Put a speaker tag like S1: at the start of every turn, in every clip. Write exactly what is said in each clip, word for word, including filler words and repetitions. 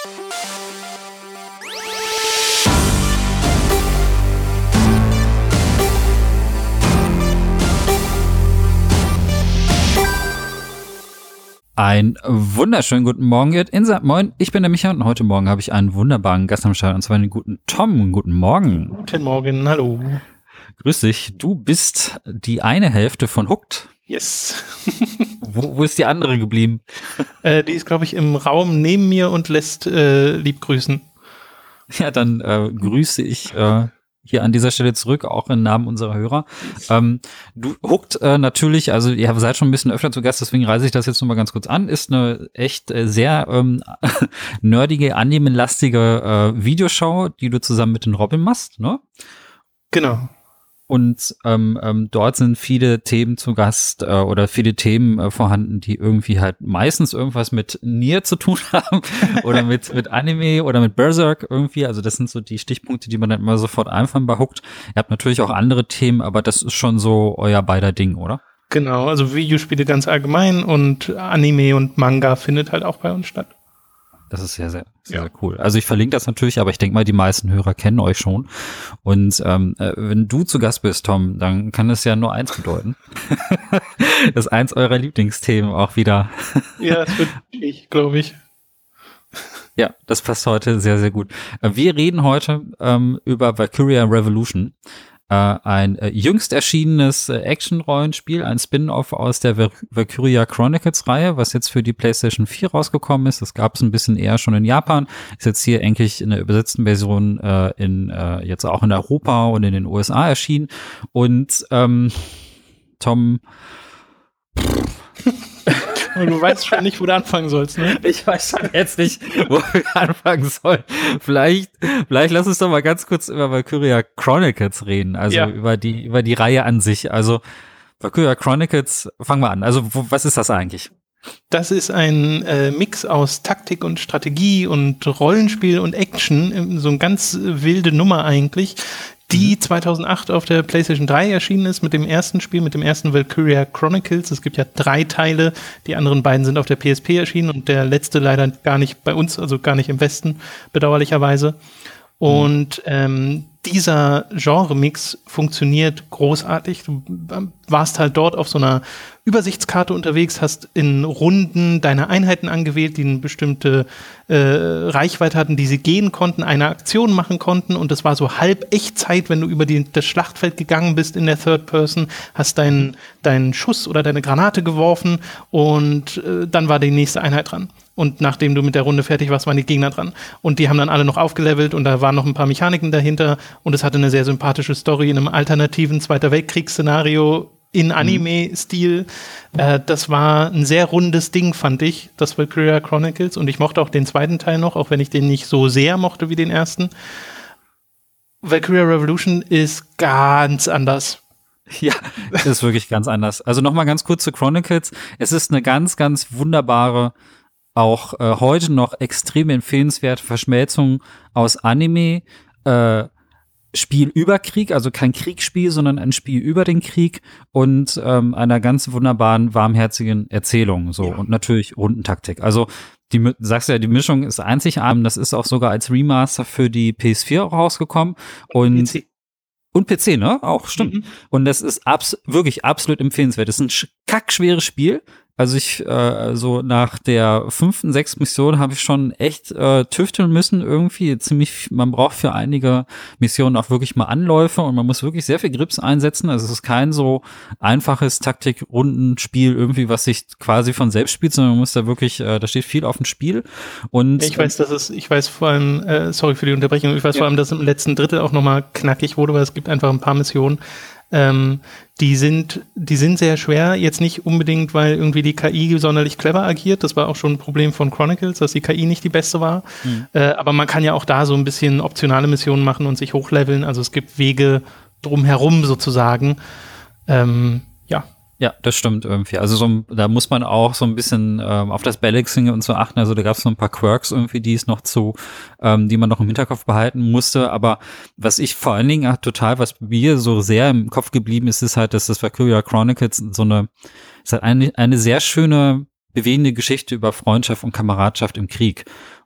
S1: Ein wunderschönen guten Morgen, ihr Insa. Moin, ich bin der Micha und heute Morgen habe ich einen wunderbaren Gast am Start, und zwar den guten Tom. Guten Morgen.
S2: Guten Morgen, hallo.
S1: Grüß dich. Du bist die eine Hälfte von Hooked.
S2: Yes.
S1: wo, wo ist die andere geblieben?
S2: Äh, die ist, glaube ich, im Raum neben mir und lässt äh, lieb grüßen.
S1: Ja, dann äh, grüße ich äh, hier an dieser Stelle zurück, auch im Namen unserer Hörer. Ähm, du Hooked äh, natürlich, also ihr seid schon ein bisschen öfter zu Gast, deswegen reise ich das jetzt nur mal ganz kurz an, ist eine echt äh, sehr ähm, nerdige, anime-lastige äh, Videoshow, die du zusammen mit den Robin machst, ne?
S2: Genau.
S1: Und ähm, ähm, dort sind viele Themen zu Gast äh, oder viele Themen äh, vorhanden, die irgendwie halt meistens irgendwas mit Nier zu tun haben oder mit mit Anime oder mit Berserk irgendwie. Also das sind so die Stichpunkte, die man dann immer sofort einfallen bei Hooked. Ihr habt natürlich auch andere Themen, aber das ist schon so euer beider Ding, oder?
S2: Genau, also Videospiele ganz allgemein und Anime und Manga findet halt auch bei uns statt.
S1: Das ist sehr, sehr, sehr,
S2: ja.
S1: sehr cool. Also ich verlinke das natürlich, aber ich denke mal, die meisten Hörer kennen euch schon. Und ähm, äh, wenn du zu Gast bist, Tom, dann kann es ja nur eins bedeuten. Das ist eins eurer Lieblingsthemen auch wieder.
S2: Ja, das wird ich, glaube ich.
S1: Ja, das passt heute sehr, sehr gut. Wir reden heute ähm, über Valkyria Revolution. Ein äh, jüngst erschienenes äh, Action-Rollenspiel, ein Spin-off aus der Val- Valkyria Chronicles-Reihe, was jetzt für die PlayStation vier rausgekommen ist. Das gab es ein bisschen eher schon in Japan, ist jetzt hier endlich in der übersetzten Version äh, in äh, jetzt auch in Europa und in den U S A erschienen. Und ähm, Tom
S2: Und du weißt schon nicht, wo du anfangen sollst, ne?
S1: Ich weiß schon jetzt nicht, wo wir anfangen sollen. Vielleicht, vielleicht lass uns doch mal ganz kurz über Valkyria Chronicles reden, also ja. über die, über die Reihe an sich. Also Valkyria Chronicles, fangen wir an. Also wo, was ist das eigentlich?
S2: Das ist ein äh, Mix aus Taktik und Strategie und Rollenspiel und Action, so eine ganz wilde Nummer eigentlich, die zweitausendacht auf der PlayStation drei erschienen ist mit dem ersten Spiel, mit dem ersten Valkyria Chronicles. Es gibt ja drei Teile, die anderen beiden sind auf der P S P erschienen und der letzte leider gar nicht bei uns, also gar nicht im Westen, bedauerlicherweise. Und ähm, dieser Genre-Mix funktioniert großartig. Du warst halt dort auf so einer Übersichtskarte unterwegs, hast in Runden deine Einheiten angewählt, die eine bestimmte äh, Reichweite hatten, die sie gehen konnten, eine Aktion machen konnten, und das war so halb Echtzeit, wenn du über die, das Schlachtfeld gegangen bist in der Third Person, hast deinen deinen Schuss oder deine Granate geworfen und äh, dann war die nächste Einheit dran. Und nachdem du mit der Runde fertig warst, waren die Gegner dran. Und die haben dann alle noch aufgelevelt und da waren noch ein paar Mechaniken dahinter und es hatte eine sehr sympathische Story in einem alternativen Zweiter Weltkriegsszenario in Anime-Stil. Äh, das war ein sehr rundes Ding, fand ich, das Valkyria Chronicles. Und ich mochte auch den zweiten Teil noch, auch wenn ich den nicht so sehr mochte wie den ersten. Valkyria Revolution ist ganz anders.
S1: Ja, es ist wirklich ganz anders. Also nochmal ganz kurz zu Chronicles. Es ist eine ganz, ganz wunderbare, auch äh, heute noch extrem empfehlenswerte Verschmelzung aus Anime, äh, Spiel über Krieg, also kein Kriegsspiel, sondern ein Spiel über den Krieg und ähm, einer ganz wunderbaren, warmherzigen Erzählung, so, ja. Und natürlich Rundentaktik. Also die, sagst du ja, die Mischung ist einzigartig. Das ist auch sogar als Remaster für die P S vier rausgekommen und P C. Und P C, ne? Auch, stimmt. Mhm. Und das ist abs- wirklich absolut empfehlenswert. Das ist ein kackschweres Spiel. Also ich, äh, so nach der fünften, sechsten Mission habe ich schon echt äh, tüfteln müssen irgendwie. Ziemlich, man braucht für einige Missionen auch wirklich mal Anläufe und man muss wirklich sehr viel Grips einsetzen. Also es ist kein so einfaches Taktik-Rundenspiel irgendwie, was sich quasi von selbst spielt, sondern man muss da wirklich, äh, da steht viel auf dem Spiel. Und
S2: ich weiß, dass es, ich weiß vor allem, äh, sorry für die Unterbrechung, ich weiß ja. vor allem, dass im letzten Drittel auch nochmal knackig wurde, weil es gibt einfach ein paar Missionen, Ähm, die sind, die sind sehr schwer, jetzt nicht unbedingt, weil irgendwie die K I sonderlich clever agiert. Das war auch schon ein Problem von Chronicles, dass die K I nicht die beste war. Mhm. Äh, aber man kann ja auch da so ein bisschen optionale Missionen machen und sich hochleveln. Also es gibt Wege drumherum sozusagen. Ähm, ja.
S1: Ja, das stimmt irgendwie. Also so, da muss man auch so ein bisschen ähm, auf das Balancing und so achten. Also da gab es noch ein paar Quirks irgendwie, die es noch zu, ähm, die man noch im Hinterkopf behalten musste. Aber was ich vor allen Dingen total, was mir so sehr im Kopf geblieben ist, ist halt, dass das Valkyria Chronicles so eine, ist halt eine, eine sehr schöne, bewegende Geschichte über Freundschaft und Kameradschaft im Krieg.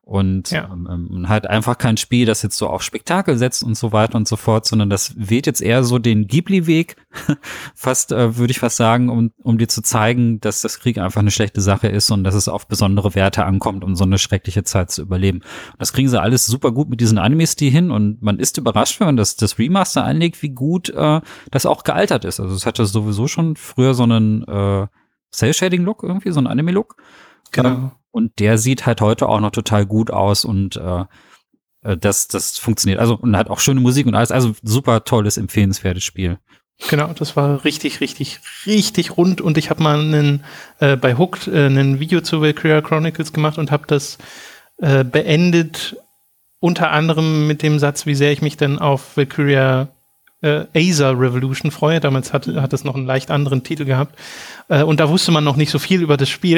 S1: Und
S2: Ja.
S1: ähm, halt einfach kein Spiel, das jetzt so auf Spektakel setzt und so weiter und so fort, sondern das wählt jetzt eher so den Ghibli-Weg, fast, äh, würde ich fast sagen, um, um dir zu zeigen, dass das Krieg einfach eine schlechte Sache ist und dass es auf besondere Werte ankommt, um so eine schreckliche Zeit zu überleben. Und das kriegen sie alles super gut mit diesen Animes-Stil hin und man ist überrascht, wenn man das, das Remaster einlegt, wie gut äh, das auch gealtert ist. Also es hatte sowieso schon früher so einen äh, Cell-Shading-Look irgendwie, so einen Anime-Look.
S2: Genau.
S1: Und der sieht halt heute auch noch total gut aus und äh, das, das funktioniert. Also und hat auch schöne Musik und alles. Also super tolles, empfehlenswertes Spiel.
S2: Genau, das war richtig, richtig, richtig rund und ich habe mal einen, äh, bei Hooked äh, ein Video zu Valkyria Chronicles gemacht und habe das äh, beendet, unter anderem mit dem Satz, wie sehr ich mich denn auf Valkyria äh, Acer Revolution freue. Damals hat, hat es noch einen leicht anderen Titel gehabt. Äh, und da wusste man noch nicht so viel über das Spiel.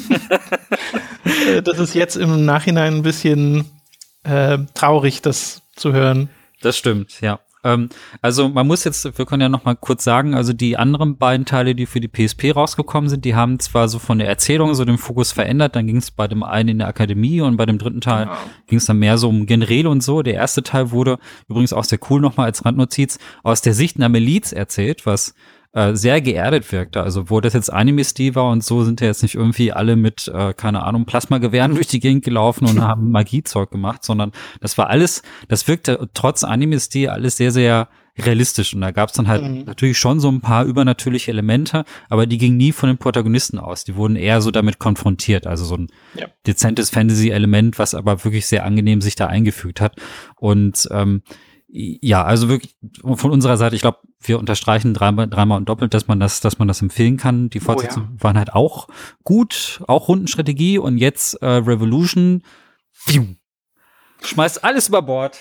S2: Das ist jetzt im Nachhinein ein bisschen äh, traurig, das zu hören.
S1: Das stimmt, ja. Ähm, also man muss jetzt, wir können ja noch mal kurz sagen, also die anderen beiden Teile, die für die P S P rausgekommen sind, die haben zwar so von der Erzählung so den Fokus verändert, dann ging es bei dem einen in der Akademie und bei dem dritten Teil
S2: Genau.
S1: ging es dann mehr so um Generäle und so. Der erste Teil wurde übrigens auch sehr cool nochmal als Randnotiz aus der Sicht einer Miliz erzählt, was äh, sehr geerdet wirkte. Also wo das jetzt Anime-Stil war und so, sind ja jetzt nicht irgendwie alle mit, äh, keine Ahnung, Plasmagewehren durch die Gegend gelaufen und haben Magiezeug gemacht, sondern das war alles, das wirkte trotz Anime-Stil alles sehr, sehr realistisch. Und da gab es dann halt
S2: Mhm.
S1: natürlich schon so ein paar übernatürliche Elemente, aber die gingen nie von den Protagonisten aus. Die wurden eher so damit konfrontiert. Also so ein
S2: Ja.
S1: dezentes Fantasy-Element, was aber wirklich sehr angenehm sich da eingefügt hat. Und ähm, ja, also wirklich von unserer Seite, ich glaube, wir unterstreichen dreimal, dreimal und doppelt, dass man das, dass man das empfehlen kann. Die Fortsetzungen
S2: Oh ja.
S1: waren halt auch gut, auch Rundenstrategie und jetzt äh, Revolution pfiuh, schmeißt alles über Bord.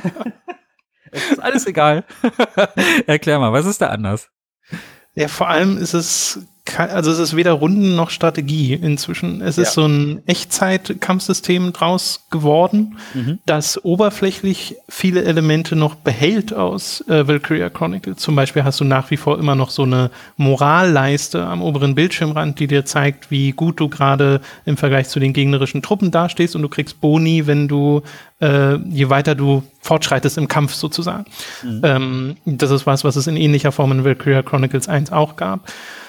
S1: Es ist alles egal. Erklär mal, was ist da anders?
S2: Ja, vor allem ist es, ke- also es ist weder Runden noch Strategie inzwischen. Es
S1: Ja.
S2: ist so ein Echtzeit-Kampfsystem draus geworden,
S1: Mhm.
S2: das oberflächlich viele Elemente noch behält aus äh, Valkyria Chronicles. Zum Beispiel hast du nach wie vor immer noch so eine Moralleiste am oberen Bildschirmrand, die dir zeigt, wie gut du gerade im Vergleich zu den gegnerischen Truppen dastehst und du kriegst Boni, wenn du äh, je weiter du fortschreitest im Kampf sozusagen.
S1: Mhm.
S2: Ähm, das ist was, was es in ähnlicher Form in Valkyria Chronicles eins auch gab.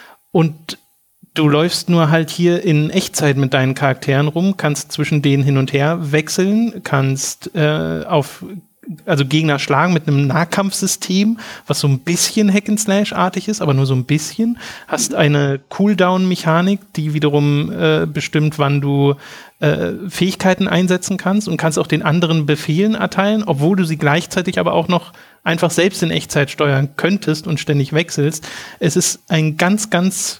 S2: Und du läufst nur halt hier in Echtzeit mit deinen Charakteren rum, kannst zwischen denen hin und her wechseln, kannst äh, auf also Gegner schlagen mit einem Nahkampfsystem, was so ein bisschen Hack-and-Slash-artig ist, aber nur so ein bisschen. Hast eine Cooldown-Mechanik, die wiederum äh, bestimmt, wann du äh, Fähigkeiten einsetzen kannst und kannst auch den anderen Befehlen erteilen, obwohl du sie gleichzeitig aber auch noch einfach selbst in Echtzeit steuern könntest und ständig wechselst. Es ist ein ganz, ganz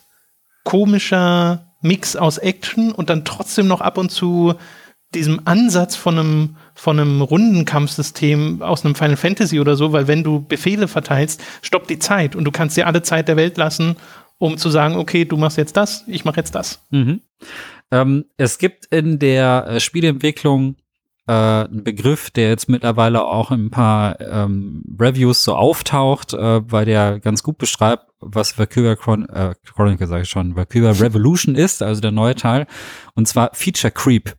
S2: komischer Mix aus Action und dann trotzdem noch ab und zu diesem Ansatz von einem, von einem Rundenkampfsystem aus einem Final Fantasy oder so, weil wenn du Befehle verteilst, stoppt die Zeit und du kannst dir alle Zeit der Welt lassen, um zu sagen, okay, du machst jetzt das, ich mach jetzt das.
S1: Mhm. Ähm, es gibt in der äh, Spieleentwicklung äh, einen Begriff, der jetzt mittlerweile auch in ein paar ähm, Reviews so auftaucht, äh, weil der ganz gut beschreibt, was Valkyria Chron äh, Chronicle, sag ich schon, Valkyria Revolution ist, also der neue Teil, und zwar Feature Creep.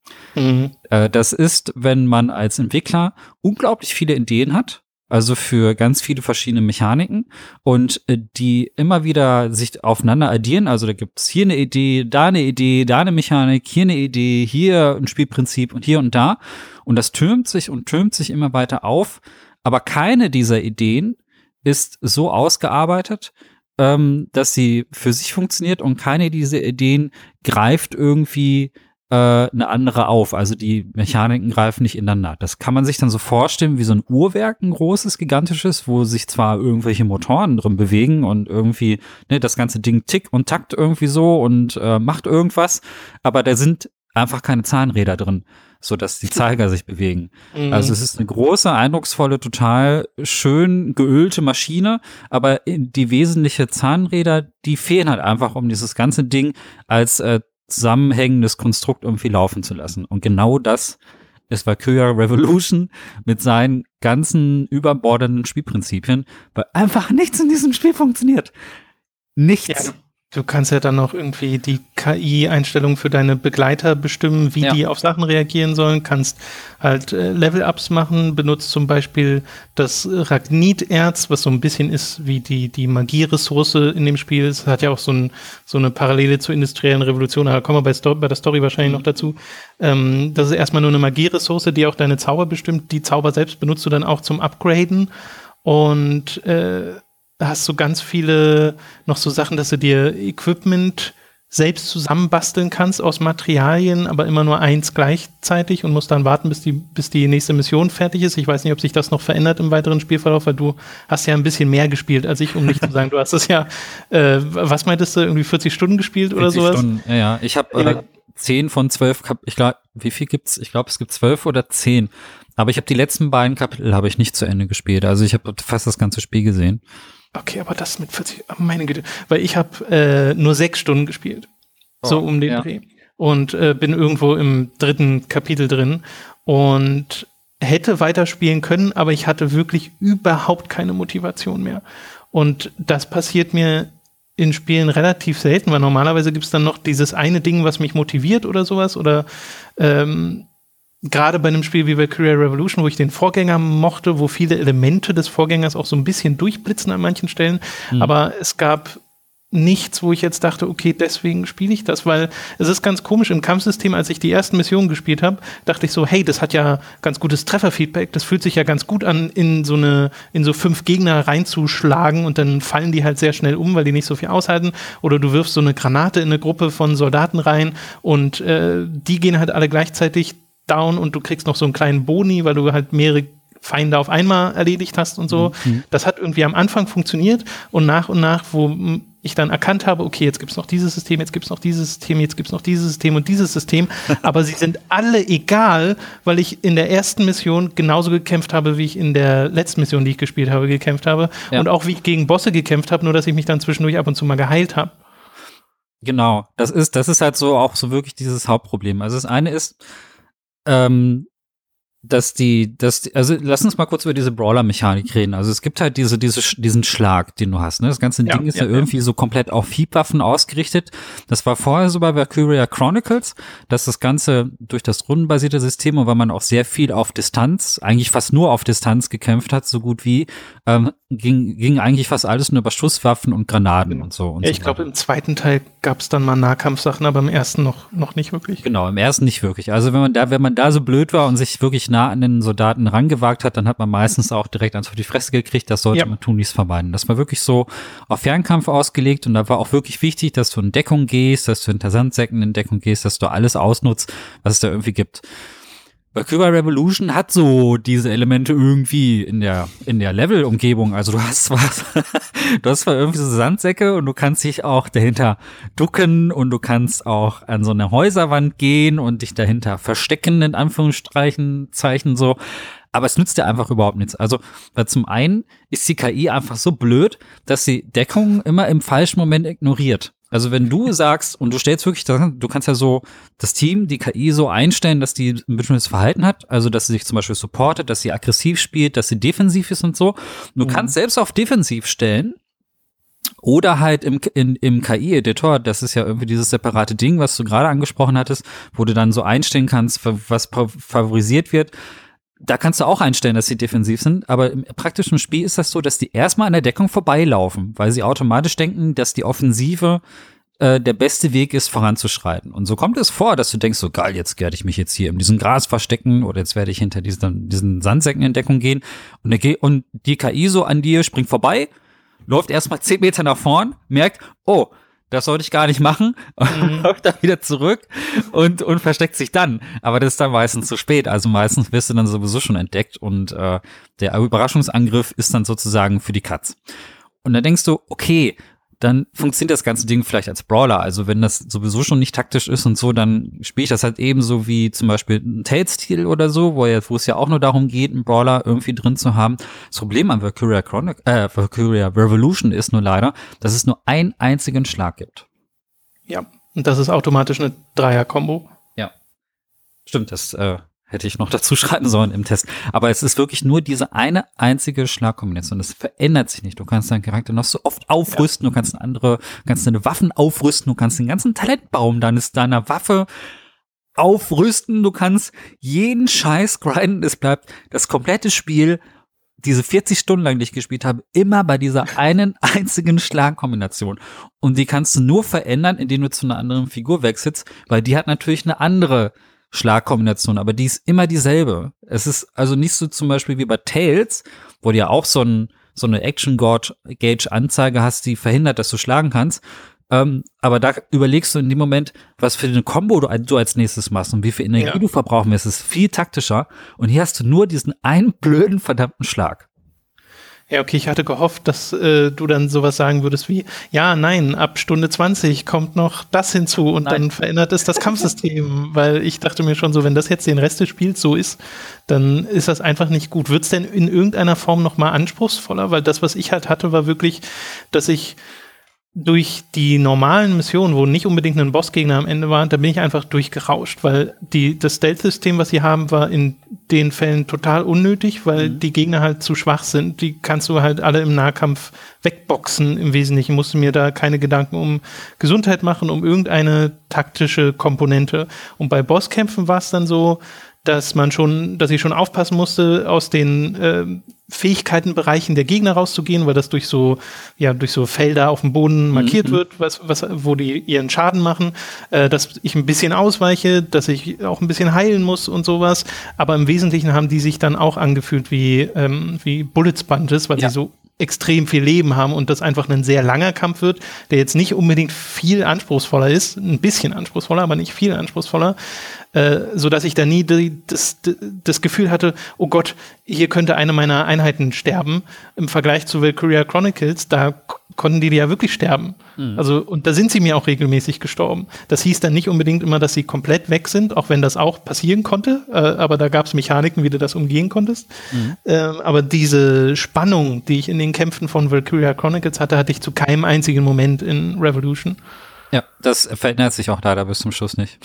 S2: Mhm.
S1: Äh, das ist, wenn man als Entwickler unglaublich viele Ideen hat, also für ganz viele verschiedene Mechaniken und äh, die immer wieder sich aufeinander addieren. Also da gibt's hier eine Idee, da eine Idee, da eine Mechanik, hier eine Idee, hier ein Spielprinzip und hier und da. Und das türmt sich und türmt sich immer weiter auf. Aber keine dieser Ideen ist so ausgearbeitet, ähm, dass sie für sich funktioniert und keine dieser Ideen greift irgendwie eine andere auf. Also die Mechaniken greifen nicht ineinander. Das kann man sich dann so vorstellen wie so ein Uhrwerk, ein großes, gigantisches, wo sich zwar irgendwelche Motoren drin bewegen und irgendwie ne, das ganze Ding tickt und takt irgendwie so und äh, macht irgendwas, aber da sind einfach keine Zahnräder drin, sodass die Zeiger sich bewegen.
S2: Mhm.
S1: Also es ist eine große, eindrucksvolle, total schön geölte Maschine, aber die wesentlichen Zahnräder, die fehlen halt einfach, um dieses ganze Ding als äh, zusammenhängendes Konstrukt irgendwie laufen zu lassen. Und genau das ist Valkyria Revolution mit seinen ganzen überbordenden Spielprinzipien, weil einfach nichts in diesem Spiel funktioniert. Nichts.
S2: Ja, Du kannst ja dann noch irgendwie die K I-Einstellungen für deine Begleiter bestimmen, wie
S1: Ja.
S2: die auf Sachen reagieren sollen. Kannst halt äh, Level-Ups machen, benutzt zum Beispiel das Ragnit-Erz, was so ein bisschen ist wie die, die Magie-Ressource in dem Spiel. Es hat ja auch so, ein, so eine Parallele zur industriellen Revolution, da kommen wir bei, Sto- bei der Story wahrscheinlich
S1: Mhm.
S2: noch dazu. Ähm, das ist erstmal nur eine Magie-Ressource, die auch deine Zauber bestimmt. Die Zauber selbst benutzt du dann auch zum Upgraden und äh, da hast du ganz viele noch so Sachen, dass du dir Equipment selbst zusammenbasteln kannst aus Materialien, aber immer nur eins gleichzeitig und musst dann warten, bis die, bis die nächste Mission fertig ist. Ich weiß nicht, ob sich das noch verändert im weiteren Spielverlauf, weil du hast ja ein bisschen mehr gespielt als ich, um nicht zu sagen, du hast es ja, äh, was meintest du, irgendwie vierzig Stunden gespielt oder
S1: vierzig
S2: sowas?
S1: Stunden, ja, ja. Ich habe äh, zehn von zwölf, Kap- ich glaube, wie viel gibt's? Ich glaube, es gibt zwölf oder zehn. Aber ich habe die letzten beiden Kapitel habe ich nicht zu Ende gespielt. Also ich habe fast das ganze Spiel gesehen.
S2: Okay, aber das mit vierzig, oh meine Güte, weil ich habe äh, nur sechs Stunden gespielt, so
S1: Oh,
S2: um den
S1: ja.
S2: Dreh und äh, bin irgendwo im dritten Kapitel drin und hätte weiterspielen können, aber ich hatte wirklich überhaupt keine Motivation mehr. Und das passiert mir in Spielen relativ selten, weil normalerweise gibt es dann noch dieses eine Ding, was mich motiviert oder sowas oder ähm, gerade bei einem Spiel wie Valkyria Revolution, wo ich den Vorgänger mochte, wo viele Elemente des Vorgängers auch so ein bisschen durchblitzen an manchen Stellen,
S1: Mhm.
S2: aber es gab nichts, wo ich jetzt dachte, okay, deswegen spiele ich das, weil es ist ganz komisch im Kampfsystem, als ich die ersten Missionen gespielt habe, dachte ich so, hey, das hat ja ganz gutes Trefferfeedback, das fühlt sich ja ganz gut an, in so eine, in so fünf Gegner reinzuschlagen und dann fallen die halt sehr schnell um, weil die nicht so viel aushalten, oder du wirfst so eine Granate in eine Gruppe von Soldaten rein und äh, die gehen halt alle gleichzeitig down und du kriegst noch so einen kleinen Boni, weil du halt mehrere Feinde auf einmal erledigt hast und so.
S1: Mhm.
S2: Das hat irgendwie am Anfang funktioniert und nach und nach, wo m, ich dann erkannt habe, okay, jetzt gibt's noch dieses System, jetzt gibt's noch dieses System, jetzt gibt's noch dieses System und dieses System, aber sie sind alle egal, weil ich in der ersten Mission genauso gekämpft habe, wie ich in der letzten Mission, die ich gespielt habe, gekämpft habe
S1: Ja.
S2: und auch wie ich gegen Bosse gekämpft habe, nur dass ich mich dann zwischendurch ab und zu mal geheilt habe.
S1: Genau, das ist, das ist halt so auch so wirklich dieses Hauptproblem. Also das eine ist, ähm, dass die, dass die, also lass uns mal kurz über diese Brawler-Mechanik reden. Also es gibt halt diese, diese, diesen Schlag, den du hast. Ne? Das ganze
S2: Ja,
S1: Ding ist
S2: ja,
S1: ja,
S2: ja.
S1: irgendwie so komplett auf Hiebwaffen ausgerichtet. Das war vorher so bei Valkyria Chronicles, dass das Ganze durch das rundenbasierte System und weil man auch sehr viel auf Distanz, eigentlich fast nur auf Distanz gekämpft hat, so gut wie, ähm, ging, ging eigentlich fast alles nur über Schusswaffen und Granaden
S2: Genau.
S1: und so. Und
S2: Ja, ich
S1: so
S2: glaube,
S1: weiter.
S2: im zweiten Teil gab's dann mal Nahkampfsachen, aber im ersten noch, noch nicht wirklich.
S1: Genau, im ersten nicht wirklich. Also wenn man da, wenn man da so blöd war und sich wirklich nah an den Soldaten rangewagt hat, dann hat man meistens auch direkt eins auf die Fresse gekriegt. Das sollte
S2: Ja.
S1: man tunlichst vermeiden. Das war wirklich so auf Fernkampf ausgelegt und da war auch wirklich wichtig, dass du in Deckung gehst, dass du hinter Sandsäcken in Deckung gehst, dass du alles ausnutzt, was es da irgendwie gibt. Valkyria Revolution hat so diese Elemente irgendwie in der in der Level-Umgebung. Also du hast zwar du hast zwar irgendwie so Sandsäcke und du kannst dich auch dahinter ducken und du kannst auch an so eine Häuserwand gehen und dich dahinter verstecken, in Anführungsstrichen, Zeichen so. Aber es nützt dir einfach überhaupt nichts. Also, weil zum einen ist die K I einfach so blöd, dass sie Deckung immer im falschen Moment ignoriert. Also wenn du sagst, und du stellst wirklich, du kannst ja so das Team, die K I so einstellen, dass die ein bestimmtes Verhalten hat, also dass sie sich zum Beispiel supportet, dass sie aggressiv spielt, dass sie defensiv ist und so. Du
S2: Mhm.
S1: kannst selbst auf defensiv stellen oder halt im, in, im K I-Editor, das ist ja irgendwie dieses separate Ding, was du gerade angesprochen hattest, wo du dann so einstellen kannst, was favorisiert wird. Da kannst du auch einstellen, dass sie defensiv sind, aber im praktischen Spiel ist das so, dass die erstmal an der Deckung vorbeilaufen, weil sie automatisch denken, dass die Offensive äh, der beste Weg ist, voranzuschreiten. Und so kommt es vor, dass du denkst, so geil, jetzt werde ich mich jetzt hier in diesem Gras verstecken oder jetzt werde ich hinter diesen, diesen Sandsäcken in Deckung gehen und, der, und die K I so an dir springt vorbei, läuft erstmal zehn Meter nach vorn, merkt, oh, das sollte ich gar nicht machen,
S2: Mhm.
S1: läuft dann wieder zurück und, und versteckt sich dann. Aber das ist dann meistens zu spät. Also meistens wirst du dann sowieso schon entdeckt und äh, der Überraschungsangriff ist dann sozusagen für die Katz. Und dann denkst du, okay, dann funktioniert das ganze Ding vielleicht als Brawler. Also wenn das sowieso schon nicht taktisch ist und so, dann spiele ich das halt ebenso wie zum Beispiel ein Tales-Stil oder so, wo, ja, wo es ja auch nur darum geht, einen Brawler irgendwie drin zu haben. Das Problem an Valkyria Chronic, äh, Valkyria Revolution ist nur leider, dass es nur einen einzigen Schlag gibt.
S2: Ja, und das ist automatisch eine Dreier-Kombo.
S1: Ja. Stimmt, das äh, hätte ich noch dazu schreiben sollen im Test. Aber es ist wirklich nur diese eine einzige Schlagkombination. Das verändert sich nicht. Du kannst deinen Charakter noch so oft aufrüsten, du kannst eine andere, kannst deine Waffen aufrüsten, du kannst den ganzen Talentbaum deines, deiner Waffe aufrüsten, du kannst jeden Scheiß grinden. Es bleibt das komplette Spiel, diese vierzig Stunden lang, die ich gespielt habe, immer bei dieser einen einzigen Schlagkombination. Und die kannst du nur verändern, indem du zu einer anderen Figur wechselst, weil die hat natürlich eine andere Schlagkombination, aber die ist immer dieselbe. Es ist also nicht so zum Beispiel wie bei Tales, wo du ja auch so, ein, so eine Action-Gauge-Anzeige hast, die verhindert, dass du schlagen kannst. Ähm, aber da überlegst du in dem Moment, was für eine Combo du, du als nächstes machst und wie viel Energie ja. du verbrauchen wirst. Es ist viel taktischer. Und hier hast du nur diesen einen blöden, verdammten Schlag.
S2: Ja, okay, ich hatte gehofft, dass äh, du dann sowas sagen würdest wie, ja, nein, ab Stunde zwanzig kommt noch das hinzu und nein. dann verändert es das Kampfsystem, weil ich dachte mir schon so, wenn das jetzt den Rest des Spiels so ist, dann ist das einfach nicht gut. Wird es denn in irgendeiner Form noch mal anspruchsvoller? Weil das, was ich halt hatte, war wirklich, dass ich durch die normalen Missionen, wo nicht unbedingt ein Bossgegner am Ende war, da bin ich einfach durchgerauscht, weil die, das Stealth-System, was sie haben, war in den Fällen total unnötig, weil mhm. die Gegner halt zu schwach sind. Die kannst du halt alle im Nahkampf wegboxen im Wesentlichen. Musste mir da keine Gedanken um Gesundheit machen, um irgendeine taktische Komponente. Und bei Bosskämpfen war es dann so, dass man schon, dass ich schon aufpassen musste, aus den äh, Fähigkeitenbereichen der Gegner rauszugehen, weil das durch so, ja, durch so Felder auf dem Boden markiert mhm. wird, was, was, wo die ihren Schaden machen, äh, dass ich ein bisschen ausweiche, dass ich auch ein bisschen heilen muss und sowas. Aber im Wesentlichen haben die sich dann auch angefühlt wie, ähm, wie Bullet Sponges, weil ja. sie so extrem viel Leben haben und das einfach ein sehr langer Kampf wird, der jetzt nicht unbedingt viel anspruchsvoller ist, ein bisschen anspruchsvoller, aber nicht viel anspruchsvoller, äh, so dass ich da nie die, das, das Gefühl hatte, oh Gott, hier könnte eine meiner Einheiten sterben. Im Vergleich zu Valkyria Chronicles, da k- konnten die ja wirklich sterben. Mhm. Also, und da sind sie mir auch regelmäßig gestorben. Das hieß dann nicht unbedingt immer, dass sie komplett weg sind, auch wenn das auch passieren konnte, äh, aber da gab es Mechaniken, wie du das umgehen konntest. Mhm. Äh, aber diese Spannung, die ich in den Kämpfen von Valkyria Chronicles hatte, hatte ich zu keinem einzigen Moment in Revolution.
S1: Ja, das verändert sich auch leider bis zum Schluss nicht.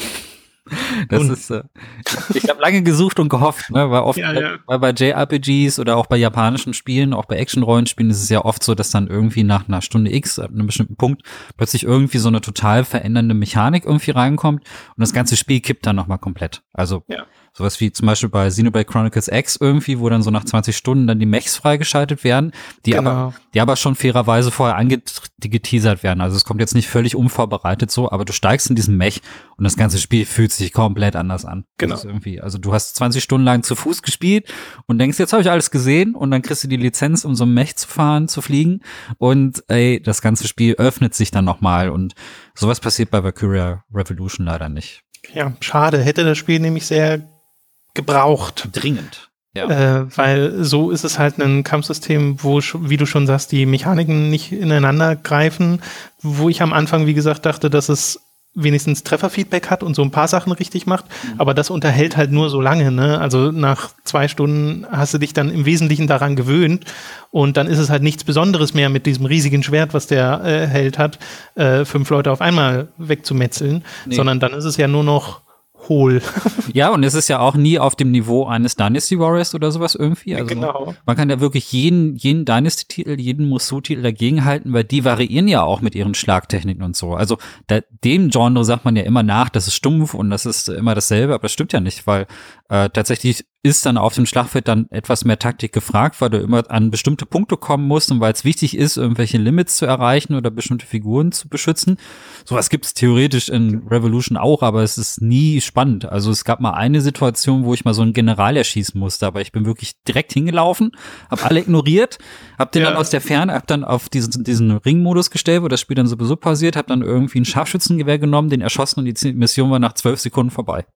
S1: Das und ist, äh, ich habe lange gesucht und gehofft, ne, weil oft, ja, ja. weil bei J R P Gs oder auch bei japanischen Spielen, auch bei Action-Rollenspielen ist es ja oft so, dass dann irgendwie nach einer Stunde X, ab einem bestimmten Punkt, plötzlich irgendwie so eine total verändernde Mechanik irgendwie reinkommt und das ganze Spiel kippt dann nochmal komplett. Also, ja. sowas wie zum Beispiel bei Xenoblade Chronicles X irgendwie, wo dann so nach zwanzig Stunden dann die Mechs freigeschaltet werden, die genau. aber, die aber schon fairerweise vorher angeteasert werden. Also es kommt jetzt nicht völlig unvorbereitet so, aber du steigst in diesen Mech und das ganze Spiel fühlt sich komplett anders an.
S2: Genau.
S1: Das ist irgendwie, also du hast zwanzig Stunden lang zu Fuß gespielt und denkst, jetzt habe ich alles gesehen und dann kriegst du die Lizenz, um so ein Mech zu fahren, zu fliegen und ey, das ganze Spiel öffnet sich dann nochmal und sowas passiert bei Valkyria Revolution leider nicht.
S2: Ja, schade. Hätte das Spiel nämlich sehr gebraucht.
S1: Dringend. Ja.
S2: Äh, weil so ist es halt ein Kampfsystem, wo, wie du schon sagst, die Mechaniken nicht ineinander greifen, wo ich am Anfang, wie gesagt, dachte, dass es wenigstens Trefferfeedback hat und so ein paar Sachen richtig macht, mhm. aber das unterhält halt nur so lange, ne? Also nach zwei Stunden hast du dich dann im Wesentlichen daran gewöhnt und dann ist es halt nichts Besonderes mehr mit diesem riesigen Schwert, was der äh, Held hat, äh, fünf Leute auf einmal wegzumetzeln, nee. sondern dann ist es ja nur noch hohl.
S1: Ja, und es ist ja auch nie auf dem Niveau eines Dynasty Warriors oder sowas irgendwie. Also
S2: genau.
S1: Man kann ja wirklich jeden, jeden Dynasty-Titel, jeden Musou-Titel dagegenhalten, weil die variieren ja auch mit ihren Schlagtechniken und so. Also da, dem Genre sagt man ja immer nach, das ist stumpf und das ist immer dasselbe, aber das stimmt ja nicht, weil äh, tatsächlich ist dann auf dem Schlachtfeld dann etwas mehr Taktik gefragt, weil du immer an bestimmte Punkte kommen musst und weil es wichtig ist, irgendwelche Limits zu erreichen oder bestimmte Figuren zu beschützen. Sowas gibt es theoretisch in Revolution auch, aber es ist nie spannend. Also es gab mal eine Situation, wo ich mal so einen General erschießen musste, aber ich bin wirklich direkt hingelaufen, habe alle ignoriert, hab den ja. dann aus der Ferne, hab dann auf diesen, diesen Ringmodus gestellt, wo das Spiel dann sowieso pausiert, hab dann irgendwie ein Scharfschützengewehr genommen, den erschossen und die Mission war nach zwölf Sekunden vorbei.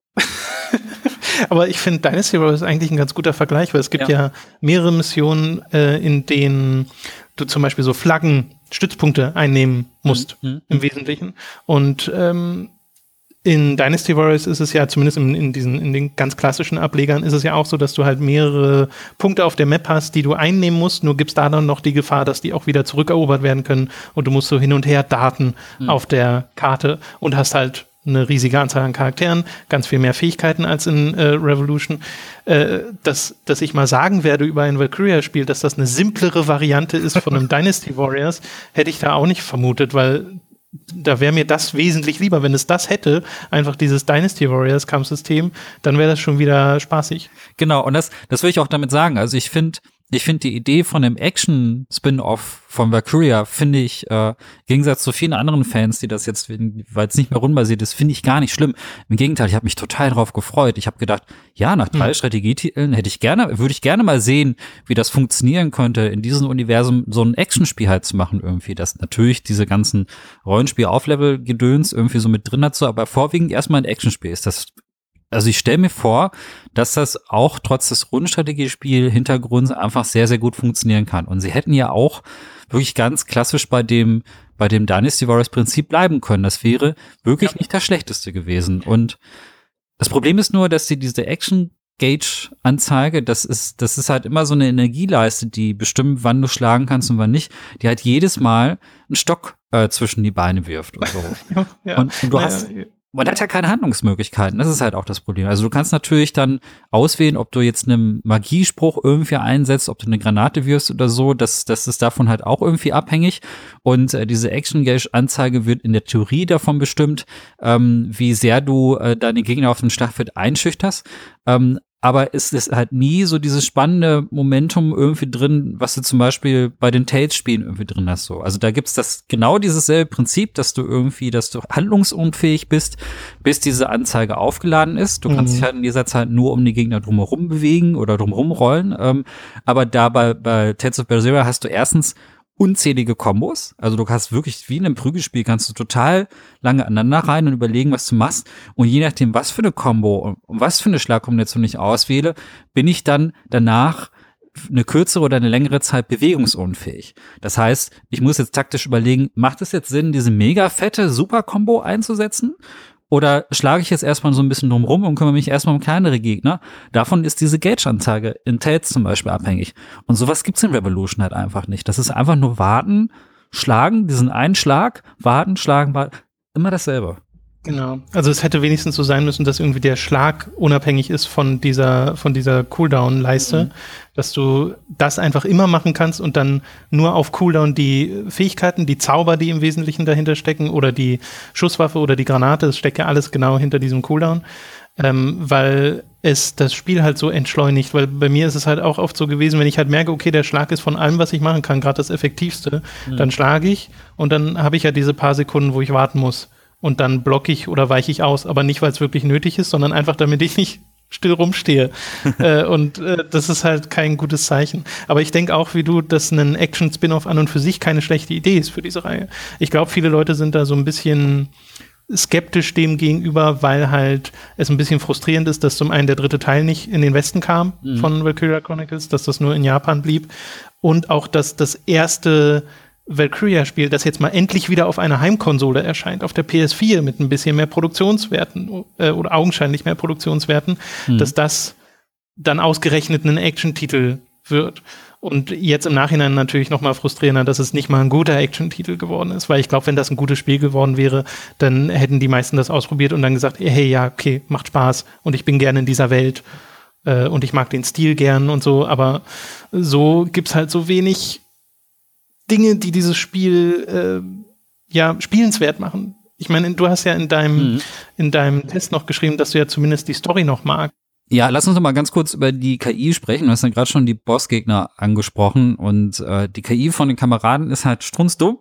S2: Aber ich finde, Dynasty Warriors ist eigentlich ein ganz guter Vergleich, weil es gibt ja, ja mehrere Missionen, äh, in denen du zum Beispiel so Flaggen, Stützpunkte einnehmen musst, mhm. im Wesentlichen. Und ähm, in Dynasty Warriors ist es ja, zumindest in, in diesen, in den ganz klassischen Ablegern, ist es ja auch so, dass du halt mehrere Punkte auf der Map hast, die du einnehmen musst, nur gibt's da dann noch die Gefahr, dass die auch wieder zurückerobert werden können und du musst so hin und her daten mhm. auf der Karte und hast halt eine riesige Anzahl an Charakteren, ganz viel mehr Fähigkeiten als in äh, Revolution, äh, dass, dass ich mal sagen werde über ein Valkyria-Spiel, dass das eine simplere Variante ist von einem Dynasty Warriors, hätte ich da auch nicht vermutet, weil da wäre mir das wesentlich lieber, wenn es das hätte, einfach dieses Dynasty Warriors Kampfsystem, dann wäre das schon wieder spaßig.
S1: Genau, und das, das will ich auch damit sagen. Also ich finde, ich finde die Idee von einem Action-Spin-Off von Valkyria, finde ich, äh, im Gegensatz zu vielen anderen Fans, die das jetzt, weil es nicht mehr rundenbasiert ist, finde ich gar nicht schlimm. Im Gegenteil, ich habe mich total drauf gefreut. Ich habe gedacht, ja, nach drei hm. Strategietiteln hätte ich gerne, würde ich gerne mal sehen, wie das funktionieren könnte, in diesem Universum so ein Actionspiel halt zu machen irgendwie, das natürlich diese ganzen Rollenspiel-Auflevel-Gedöns irgendwie so mit drin hat, so, aber vorwiegend erstmal ein Actionspiel ist. Das Also ich stelle mir vor, dass das auch trotz des Rundenstrategiespiel-Hintergrunds einfach sehr, sehr gut funktionieren kann. Und sie hätten ja auch wirklich ganz klassisch bei dem bei dem Dynasty Warriors Prinzip bleiben können. Das wäre wirklich ja. nicht das Schlechteste gewesen. Und das Problem ist nur, dass sie diese Action-Gauge-Anzeige, das ist das ist halt immer so eine Energieleiste, die bestimmt, wann du schlagen kannst und wann nicht, die halt jedes Mal einen Stock äh, zwischen die Beine wirft und so. ja, ja. Und, und du naja, hast Man hat ja keine Handlungsmöglichkeiten, das ist halt auch das Problem. Also du kannst natürlich dann auswählen, ob du jetzt einen Magiespruch irgendwie einsetzt, ob du eine Granate wirfst oder so, das, das ist davon halt auch irgendwie abhängig. Und äh, diese Action-Gauge-Anzeige wird in der Theorie davon bestimmt, ähm, wie sehr du äh, deine Gegner auf dem Schlachtfeld einschüchterst. Ähm, Aber es ist halt nie so dieses spannende Momentum irgendwie drin, was du zum Beispiel bei den Tales-Spielen irgendwie drin hast. So. Also da gibt's das genau dieses selbe Prinzip, dass du irgendwie, dass du handlungsunfähig bist, bis diese Anzeige aufgeladen ist. Du mhm. kannst dich halt in dieser Zeit nur um die Gegner drumherum bewegen oder drumherum rollen. Ähm, aber da bei, bei Tales of Berseria hast du erstens unzählige Kombos, also du hast wirklich wie in einem Prügelspiel, kannst du total lange aneinander rein und überlegen, was du machst, und je nachdem, was für eine Kombo und was für eine Schlagkombination ich auswähle, bin ich dann danach eine kürzere oder eine längere Zeit bewegungsunfähig. Das heißt, ich muss jetzt taktisch überlegen, macht es jetzt Sinn, diese mega fette Super-Kombo einzusetzen? Oder schlage ich jetzt erstmal so ein bisschen drum rum und kümmere mich erstmal um kleinere Gegner? Davon ist diese Gauge-Anzeige in Tales zum Beispiel abhängig. Und sowas gibt's in Revolution halt einfach nicht. Das ist einfach nur warten, schlagen, diesen einen Schlag, warten, schlagen, warten. Immer dasselbe.
S2: Genau. Also es hätte wenigstens so sein müssen, dass irgendwie der Schlag unabhängig ist von dieser, von dieser Cooldown-Leiste, mhm. dass du das einfach immer machen kannst und dann nur auf Cooldown die Fähigkeiten, die Zauber, die im Wesentlichen dahinter stecken, oder die Schusswaffe oder die Granate, das steckt ja alles genau hinter diesem Cooldown, ähm, weil es das Spiel halt so entschleunigt, weil bei mir ist es halt auch oft so gewesen, wenn ich halt merke, okay, der Schlag ist von allem, was ich machen kann, gerade das Effektivste, mhm. dann schlage ich und dann habe ich ja diese paar Sekunden, wo ich warten muss. Und dann blocke ich oder weiche ich aus, aber nicht, weil es wirklich nötig ist, sondern einfach, damit ich nicht still rumstehe. äh, und äh, das ist halt kein gutes Zeichen. Aber ich denke auch, wie du, dass ein Action-Spin-Off an und für sich keine schlechte Idee ist für diese Reihe. Ich glaube, viele Leute sind da so ein bisschen skeptisch dem gegenüber, weil halt es ein bisschen frustrierend ist, dass zum einen der dritte Teil nicht in den Westen kam mhm. von Valkyria Chronicles, dass das nur in Japan blieb, und auch, dass das erste Valkyria-Spiel, das jetzt mal endlich wieder auf einer Heimkonsole erscheint, auf der P S vier mit ein bisschen mehr Produktionswerten äh, oder augenscheinlich mehr Produktionswerten, hm. dass das dann ausgerechnet ein Action-Titel wird. Und jetzt im Nachhinein natürlich noch mal frustrierender, dass es nicht mal ein guter Action-Titel geworden ist, weil ich glaube, wenn das ein gutes Spiel geworden wäre, dann hätten die meisten das ausprobiert und dann gesagt, hey, ja, okay, macht Spaß und ich bin gerne in dieser Welt äh, und ich mag den Stil gern und so, aber so gibt's halt so wenig Dinge, die dieses Spiel äh, ja spielenswert machen. Ich meine, du hast ja in deinem, mhm. in deinem Test noch geschrieben, dass du ja zumindest die Story noch magst.
S1: Ja, lass uns noch mal ganz kurz über die K I sprechen. Du hast ja gerade schon die Bossgegner angesprochen und äh, die K I von den Kameraden ist halt strunzdumm.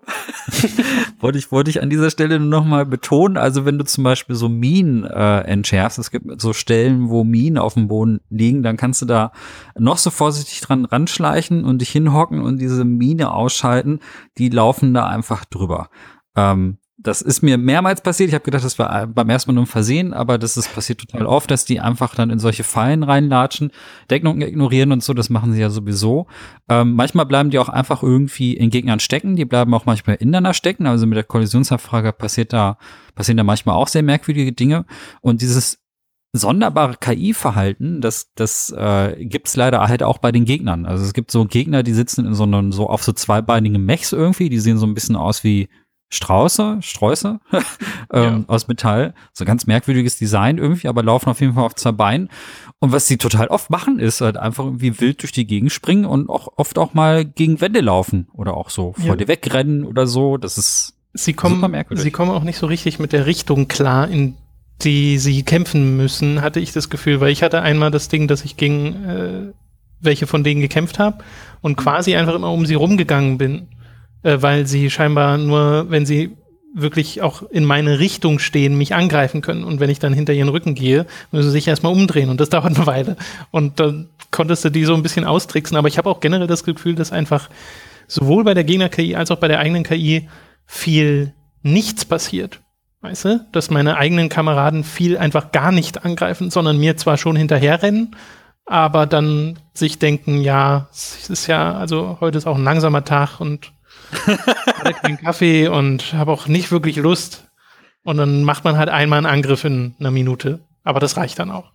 S1: wollte ich wollte ich an dieser Stelle nur noch mal betonen. Also wenn du zum Beispiel so Minen äh, entschärfst, es gibt so Stellen, wo Minen auf dem Boden liegen, dann kannst du da noch so vorsichtig dran ranschleichen und dich hinhocken und diese Mine ausschalten. Die laufen da einfach drüber. Ähm, Das ist mir mehrmals passiert. Ich habe gedacht, das war beim ersten Mal nur ein Versehen, aber das ist passiert total oft, dass die einfach dann in solche Fallen reinlatschen, Deckungen ignorieren und so. Das machen sie ja sowieso. Ähm, manchmal bleiben die auch einfach irgendwie in Gegnern stecken. Die bleiben auch manchmal ineinander stecken. Also mit der Kollisionsabfrage passiert da, passieren da manchmal auch sehr merkwürdige Dinge. Und dieses sonderbare K I-Verhalten, das, das äh, gibt's leider halt auch bei den Gegnern. Also es gibt so Gegner, die sitzen in so einem, so auf so zweibeinigen Mechs irgendwie. Die sehen so ein bisschen aus wie Strauße, Sträuße ähm, ja. aus Metall. So ganz merkwürdiges Design irgendwie, aber laufen auf jeden Fall auf zwei Beinen. Und was sie total oft machen, ist halt einfach irgendwie wild durch die Gegend springen und auch oft auch mal gegen Wände laufen oder auch so vor ja. dir wegrennen oder so. Das ist
S2: sie kommen, super merkwürdig. Sie kommen auch nicht so richtig mit der Richtung klar, in die sie kämpfen müssen, hatte ich das Gefühl, weil ich hatte einmal das Ding, dass ich gegen äh, welche von denen gekämpft habe und quasi einfach immer um sie rumgegangen bin. Weil sie scheinbar nur, wenn sie wirklich auch in meine Richtung stehen, mich angreifen können. Und wenn ich dann hinter ihren Rücken gehe, müssen sie sich erstmal umdrehen. Und das dauert eine Weile. Und dann konntest du die so ein bisschen austricksen. Aber ich habe auch generell das Gefühl, dass einfach sowohl bei der Gegner-K I als auch bei der eigenen K I viel nichts passiert. Weißt du? Dass meine eigenen Kameraden viel einfach gar nicht angreifen, sondern mir zwar schon hinterherrennen, aber dann sich denken, ja, es ist ja, also heute ist auch ein langsamer Tag und hatte keinen Kaffee und habe auch nicht wirklich Lust. Und dann macht man halt einmal einen Angriff in einer Minute. Aber das reicht dann auch.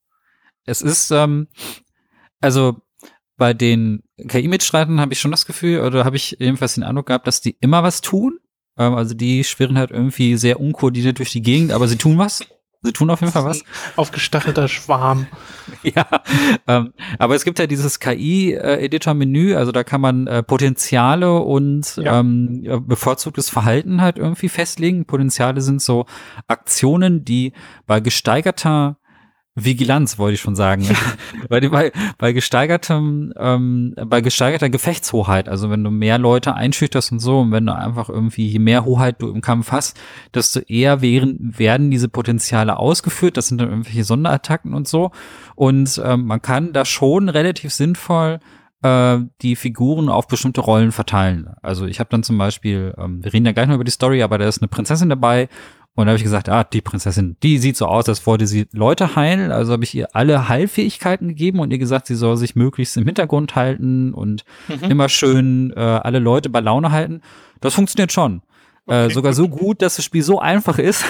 S1: Es ist, ähm, also bei den K I-Mitstreitern habe ich schon das Gefühl, oder habe ich jedenfalls den Eindruck gehabt, dass die immer was tun. Ähm, also die schwirren halt irgendwie sehr unkoordiniert durch die Gegend, aber sie tun was. Sie tun auf jeden Fall was.
S2: Aufgestachelter Schwarm.
S1: Ja, ähm, aber es gibt ja dieses K I-Editor-Menü, also da kann man äh, Potenziale und ja. ähm, bevorzugtes Verhalten halt irgendwie festlegen. Potenziale sind so Aktionen, die bei gesteigerter Vigilanz, wollte ich schon sagen, bei, bei, bei gesteigertem, ähm, bei gesteigerter Gefechtshoheit, also wenn du mehr Leute einschüchterst und so, und wenn du einfach irgendwie, je mehr Hoheit du im Kampf hast, desto eher wären, werden diese Potenziale ausgeführt, das sind dann irgendwelche Sonderattacken und so, und ähm, man kann da schon relativ sinnvoll äh, die Figuren auf bestimmte Rollen verteilen. Also ich habe dann zum Beispiel, ähm, wir reden ja gleich noch über die Story, aber da ist eine Prinzessin dabei. Und da habe ich gesagt, ah, die Prinzessin, die sieht so aus, als wollte sie Leute heilen. Also habe ich ihr alle Heilfähigkeiten gegeben und ihr gesagt, sie soll sich möglichst im Hintergrund halten und mhm. immer schön äh, alle Leute bei Laune halten. Das funktioniert schon. Okay. Äh, sogar so gut, dass das Spiel so einfach ist,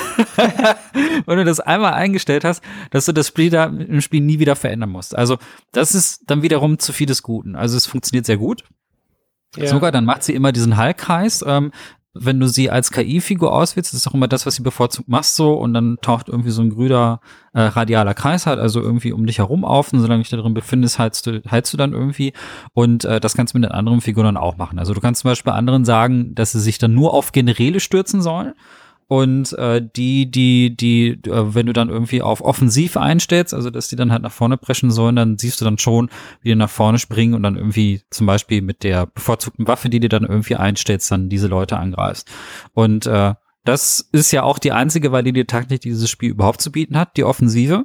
S1: wenn du das einmal eingestellt hast, dass du das Spiel da im Spiel nie wieder verändern musst. Also das ist dann wiederum zu viel des Guten. Also es funktioniert sehr gut. Ja. Sogar dann macht sie immer diesen Heilkreis. Ähm, wenn du sie als K I-Figur auswählst, das ist auch immer das, was sie bevorzugt machst so, und dann taucht irgendwie so ein grüner äh, radialer Kreis halt, also irgendwie um dich herum auf, und solange du dich da drin befindest, heilst du, heilst du dann irgendwie, und äh, das kannst du mit den anderen Figuren dann auch machen. Also du kannst zum Beispiel anderen sagen, dass sie sich dann nur auf Generäle stürzen sollen, und äh, die, die, die, äh, wenn du dann irgendwie auf offensiv einstellst, also dass die dann halt nach vorne preschen sollen, dann siehst du dann schon, wie die nach vorne springen und dann irgendwie zum Beispiel mit der bevorzugten Waffe, die du dann irgendwie einstellst, dann diese Leute angreifst. Und äh, das ist ja auch die einzige valide Taktik, die dieses Spiel überhaupt zu bieten hat, die Offensive.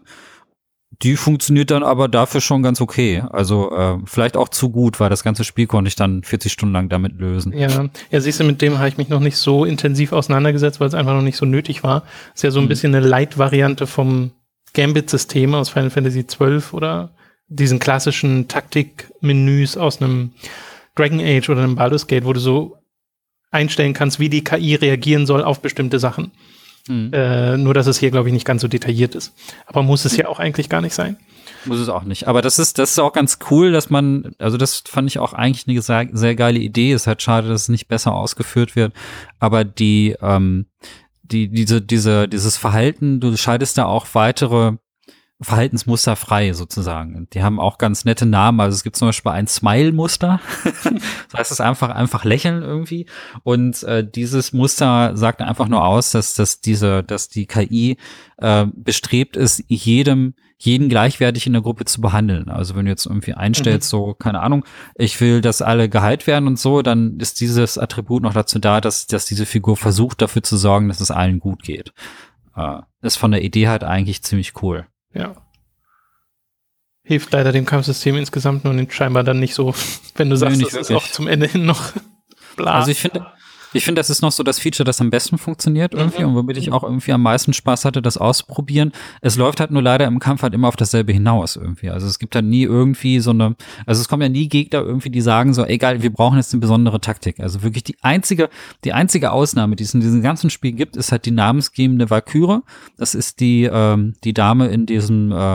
S1: Die funktioniert dann aber dafür schon ganz okay. Also äh, vielleicht auch zu gut, weil das ganze Spiel konnte ich dann vierzig Stunden lang damit lösen.
S2: Ja, ja, siehst du, mit dem habe ich mich noch nicht so intensiv auseinandergesetzt, weil es einfach noch nicht so nötig war. Ist ja so ein mhm. bisschen eine Light-Variante vom Gambit-System aus Final Fantasy zwölf oder diesen klassischen Taktik-Menüs aus einem Dragon Age oder einem Baldur's Gate, wo du so einstellen kannst, wie die K I reagieren soll auf bestimmte Sachen. Mhm. Äh, nur, dass es hier, glaube ich, nicht ganz so detailliert ist. Aber muss es ja auch eigentlich gar nicht sein.
S1: Muss es auch nicht. Aber das ist, das ist auch ganz cool, dass man, also das fand ich auch eigentlich eine sehr, sehr geile Idee. Ist halt schade, dass es nicht besser ausgeführt wird. Aber die, ähm, die, diese, diese, dieses Verhalten, du schaltest da auch weitere Verhaltensmuster frei sozusagen. Die haben auch ganz nette Namen. Also es gibt zum Beispiel ein Smile-Muster. Das heißt, es ist einfach, einfach lächeln irgendwie. Und äh, dieses Muster sagt einfach nur aus, dass, dass diese, dass die K I äh, bestrebt ist, jedem, jeden gleichwertig in der Gruppe zu behandeln. Also wenn du jetzt irgendwie einstellst, mhm. so, keine Ahnung, ich will, dass alle geheilt werden und so, dann ist dieses Attribut noch dazu da, dass, dass diese Figur versucht, dafür zu sorgen, dass es allen gut geht. Äh, ist von der Idee halt eigentlich ziemlich cool.
S2: Ja. Hilft leider dem Kampfsystem insgesamt nur scheinbar dann nicht so, wenn du sagst,
S1: nee,
S2: das
S1: wirklich.
S2: ist auch zum Ende hin noch bla.
S1: Also ich finde, ich finde, das ist noch so das Feature, das am besten funktioniert irgendwie mhm. und womit ich auch irgendwie am meisten Spaß hatte, das auszuprobieren. Es läuft halt nur leider im Kampf halt immer auf dasselbe hinaus irgendwie. Also es gibt halt nie irgendwie so eine, also es kommen ja nie Gegner irgendwie, die sagen so, egal, wir brauchen jetzt eine besondere Taktik. Also wirklich die einzige, die einzige Ausnahme, die es in diesem ganzen Spiel gibt, ist halt die namensgebende Valkyrie. Das ist die, ähm, die Dame in diesem, ähm,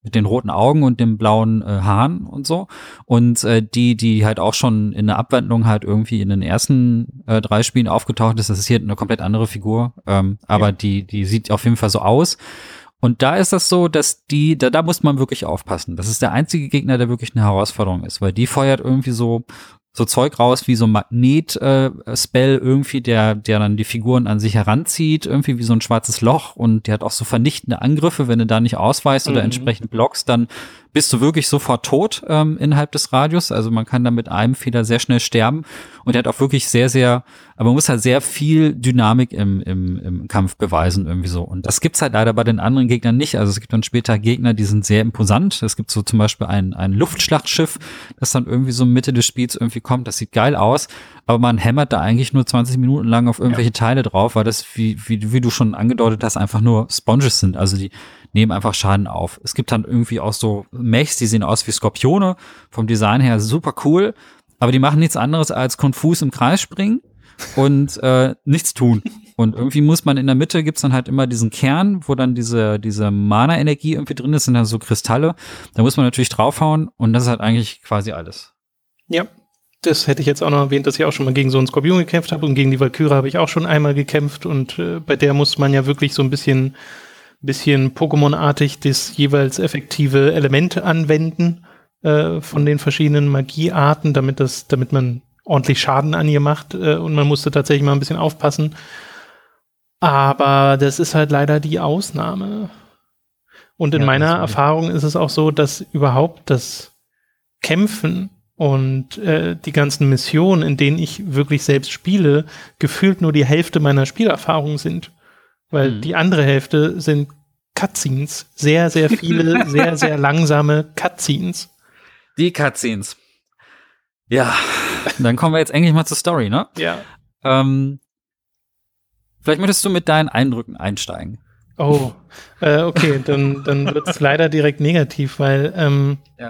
S1: mit den roten Augen und dem blauen äh, Haaren und so. Und äh, die, die halt auch schon in der Abwandlung halt irgendwie in den ersten äh, drei Spielen aufgetaucht ist, das ist hier eine komplett andere Figur. Ähm, aber ja. die, die sieht auf jeden Fall so aus. Und da ist das so, dass die, da, da muss man wirklich aufpassen. Das ist der einzige Gegner, der wirklich eine Herausforderung ist, weil die feuert irgendwie so so Zeug raus wie so ein Magnet-Spell äh, irgendwie, der der dann die Figuren an sich heranzieht, irgendwie wie so ein schwarzes Loch, und die hat auch so vernichtende Angriffe, wenn du da nicht ausweichst mhm. oder entsprechend blockst, dann bist du wirklich sofort tot ähm, innerhalb des Radius. Also man kann da mit einem Fehler sehr schnell sterben, und der hat auch wirklich sehr, sehr, aber man muss halt sehr viel Dynamik im, im, im Kampf beweisen irgendwie so. Und das gibt's halt leider bei den anderen Gegnern nicht. Also es gibt dann später Gegner, die sind sehr imposant. Es gibt so zum Beispiel ein, ein Luftschlachtschiff, das dann irgendwie so Mitte des Spiels irgendwie kommt. Das sieht geil aus, aber man hämmert da eigentlich nur zwanzig Minuten lang auf irgendwelche ja. Teile drauf, weil das, wie, wie, wie du schon angedeutet hast, einfach nur Sponges sind. Also die nehmen einfach Schaden auf. Es gibt dann irgendwie auch so Mechs, die sehen aus wie Skorpione, vom Design her super cool, aber die machen nichts anderes als konfus im Kreis springen und äh, nichts tun. Und irgendwie muss man in der Mitte, gibt's dann halt immer diesen Kern, wo dann diese diese Mana-Energie irgendwie drin ist, sind dann so Kristalle. Da muss man natürlich draufhauen, und das ist halt eigentlich quasi alles.
S2: Ja, das hätte ich jetzt auch noch erwähnt, dass ich auch schon mal gegen so einen Skorpion gekämpft habe, und gegen die Valkyrie habe ich auch schon einmal gekämpft, und äh, bei der muss man ja wirklich so ein bisschen bisschen Pokémon-artig das jeweils effektive Element anwenden äh, von den verschiedenen Magiearten, damit das, damit man ordentlich Schaden an ihr macht, äh, und man musste tatsächlich mal ein bisschen aufpassen. Aber das ist halt leider die Ausnahme. Und in ja, meiner Erfahrung ist es auch so, dass überhaupt das Kämpfen und äh, die ganzen Missionen, in denen ich wirklich selbst spiele, gefühlt nur die Hälfte meiner Spielerfahrung sind. Weil hm. die andere Hälfte sind Cutscenes. Sehr, sehr viele, sehr, sehr langsame Cutscenes.
S1: Die Cutscenes. Ja, dann kommen wir jetzt endlich mal zur Story, ne?
S2: Ja.
S1: Ähm, vielleicht möchtest du mit deinen Eindrücken einsteigen.
S2: Oh, äh, okay, dann, dann wird es leider direkt negativ, weil ähm, ja.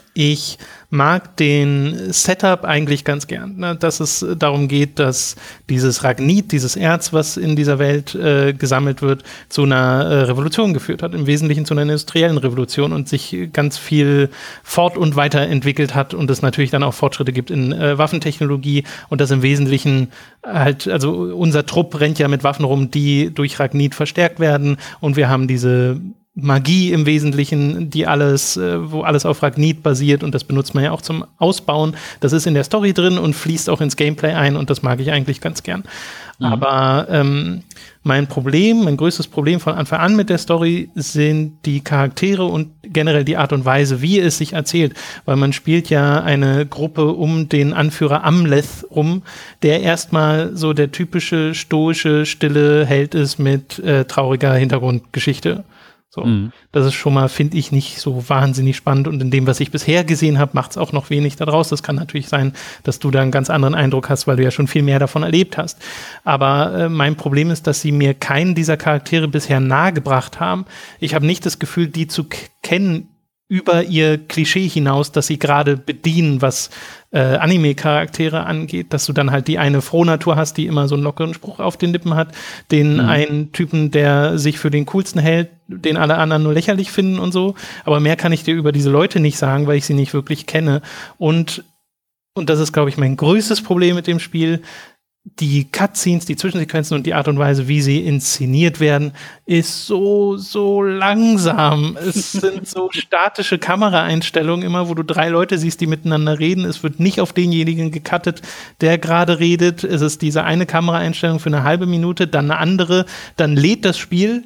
S2: ich mag den Setup eigentlich ganz gern, ne? Dass es darum geht, dass dieses Ragnit, dieses Erz, was in dieser Welt äh, gesammelt wird, zu einer äh, Revolution geführt hat, im Wesentlichen zu einer industriellen Revolution, und sich ganz viel fort- und weiterentwickelt hat, und es natürlich dann auch Fortschritte gibt in äh, Waffentechnologie, und das im Wesentlichen halt, also unser Trupp rennt ja mit Waffen rum, die durch Ragnit verstärkt werden, und wir haben diese Magie im Wesentlichen, die alles, äh, wo alles auf Ragnit basiert, und das benutzt man ja auch zum Ausbauen. Das ist in der Story drin und fließt auch ins Gameplay ein, und das mag ich eigentlich ganz gern. Mhm. Aber ähm, mein Problem, mein größtes Problem von Anfang an mit der Story sind die Charaktere und generell die Art und Weise, wie es sich erzählt. Weil man spielt ja eine Gruppe um den Anführer Amleth rum, der erstmal so der typische stoische, stille Held ist mit äh, trauriger Hintergrundgeschichte. So, mhm. Das ist schon mal, finde ich, nicht so wahnsinnig spannend, und in dem, was ich bisher gesehen habe, macht es auch noch wenig daraus. Das kann natürlich sein, dass du da einen ganz anderen Eindruck hast, weil du ja schon viel mehr davon erlebt hast. Aber äh, mein Problem ist, dass sie mir keinen dieser Charaktere bisher nahegebracht haben. Ich habe nicht das Gefühl, die zu k- kennen über ihr Klischee hinaus, dass sie gerade bedienen, was äh, Anime-Charaktere angeht, dass du dann halt die eine Frohnatur hast, die immer so einen lockeren Spruch auf den Lippen hat, den mhm. einen Typen, der sich für den coolsten hält, den alle anderen nur lächerlich finden und so. Aber mehr kann ich dir über diese Leute nicht sagen, weil ich sie nicht wirklich kenne. Und, und das ist, glaube ich, mein größtes Problem mit dem Spiel. Die Cutscenes, die Zwischensequenzen und die Art und Weise, wie sie inszeniert werden, ist so, so langsam. Es sind so statische Kameraeinstellungen immer, wo du drei Leute siehst, die miteinander reden. Es wird nicht auf denjenigen gecuttet, der gerade redet. Es ist diese eine Kameraeinstellung für eine halbe Minute, dann eine andere, dann lädt das Spiel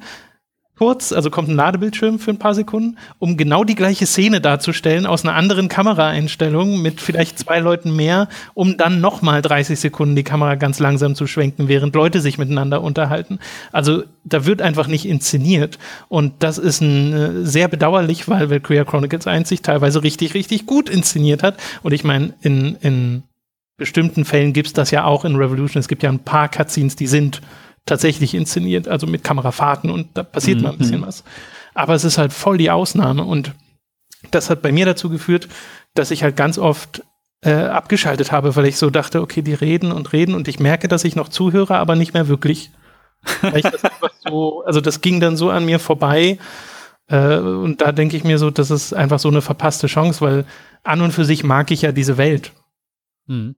S2: kurz, also kommt ein Ladebildschirm für ein paar Sekunden, um genau die gleiche Szene darzustellen aus einer anderen Kameraeinstellung mit vielleicht zwei Leuten mehr, um dann nochmal dreißig Sekunden die Kamera ganz langsam zu schwenken, während Leute sich miteinander unterhalten. Also da wird einfach nicht inszeniert, und das ist ein, äh, sehr bedauerlich, weil Valkyria Chronicles eins sich teilweise richtig, richtig gut inszeniert hat, und ich meine, in, in bestimmten Fällen gibt's das ja auch in Revolution. Es gibt ja ein paar Cutscenes, die sind tatsächlich inszeniert, also mit Kamerafahrten, und da passiert mhm. mal ein bisschen was. Aber es ist halt voll die Ausnahme, und das hat bei mir dazu geführt, dass ich halt ganz oft äh, abgeschaltet habe, weil ich so dachte, okay, die reden und reden, und ich merke, dass ich noch zuhöre, aber nicht mehr wirklich. Weil ich das einfach so, also das ging dann so an mir vorbei, Äh, und da denke ich mir so, das ist einfach so eine verpasste Chance, weil an und für sich mag ich ja diese Welt.
S1: Mhm.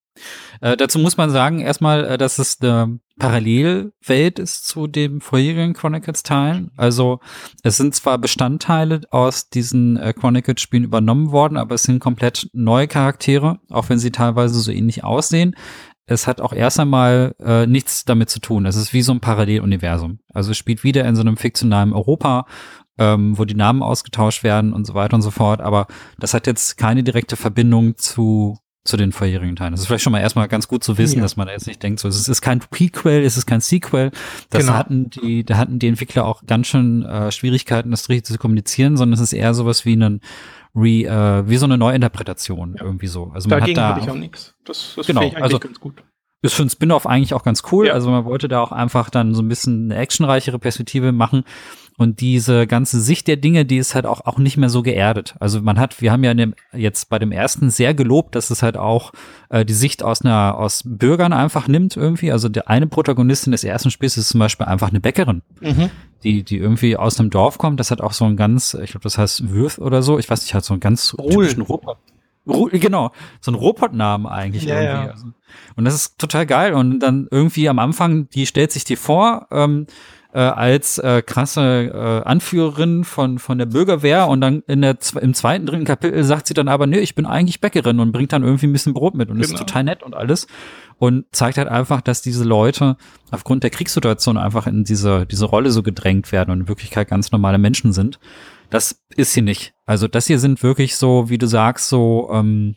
S1: Äh, dazu muss man sagen, erstmal, äh, dass es eine Parallelwelt ist zu dem vorherigen Chronicles-Teilen. Also es sind zwar Bestandteile aus diesen äh, Chronicles-Spielen übernommen worden, aber es sind komplett neue Charaktere, auch wenn sie teilweise so ähnlich aussehen. Es hat auch erst einmal äh, nichts damit zu tun. Es ist wie so ein Paralleluniversum. Also es spielt wieder in so einem fiktionalen Europa, ähm, wo die Namen ausgetauscht werden und so weiter und so fort. Aber das hat jetzt keine direkte Verbindung zu zu den vorherigen Teilen. Das ist vielleicht schon mal erstmal ganz gut zu wissen, ja. dass man da jetzt nicht denkt, so, es ist kein Prequel, es ist kein Sequel. Das genau. hatten die, da hatten die Entwickler auch ganz schön äh, Schwierigkeiten, das richtig zu kommunizieren, sondern es ist eher sowas wie ein Re, äh, wie so eine Neuinterpretation ja. irgendwie so. Also man
S2: Dagegen
S1: hat da
S2: hatte ich auch nichts. Das, das
S1: genau,
S2: finde ich eigentlich
S1: also,
S2: ganz gut.
S1: Ist für ein Spin-off eigentlich auch ganz cool.
S2: Ja.
S1: Also man wollte da auch einfach dann so ein bisschen eine actionreichere Perspektive machen. Und diese ganze Sicht der Dinge, die ist halt auch, auch nicht mehr so geerdet. Also man hat, wir haben ja in dem, jetzt bei dem ersten sehr gelobt, dass es halt auch äh, die Sicht aus einer, aus Bürgern einfach nimmt irgendwie. Also der eine Protagonistin des ersten Spiels ist zum Beispiel einfach eine Bäckerin, mhm. die, die irgendwie aus einem Dorf kommt. Das hat auch so ein ganz, ich glaube, das heißt Würth oder so. Ich weiß nicht, hat so einen ganz
S2: Ruhl.
S1: typischen Robot. Genau, so ein Robotnamen eigentlich
S2: ja,
S1: irgendwie.
S2: Ja.
S1: Also, und das ist total geil. Und dann irgendwie am Anfang, die stellt sich dir vor, ähm, äh, als äh, krasse äh, Anführerin von von der Bürgerwehr und dann in der im zweiten, dritten Kapitel sagt sie dann aber, nee, ich bin eigentlich Bäckerin und bringt dann irgendwie ein bisschen Brot mit und genau. ist total nett und alles und zeigt halt einfach, dass diese Leute aufgrund der Kriegssituation einfach in diese diese Rolle so gedrängt werden und in Wirklichkeit ganz normale Menschen sind. Das ist sie nicht. Also das hier sind wirklich so, wie du sagst, so ähm,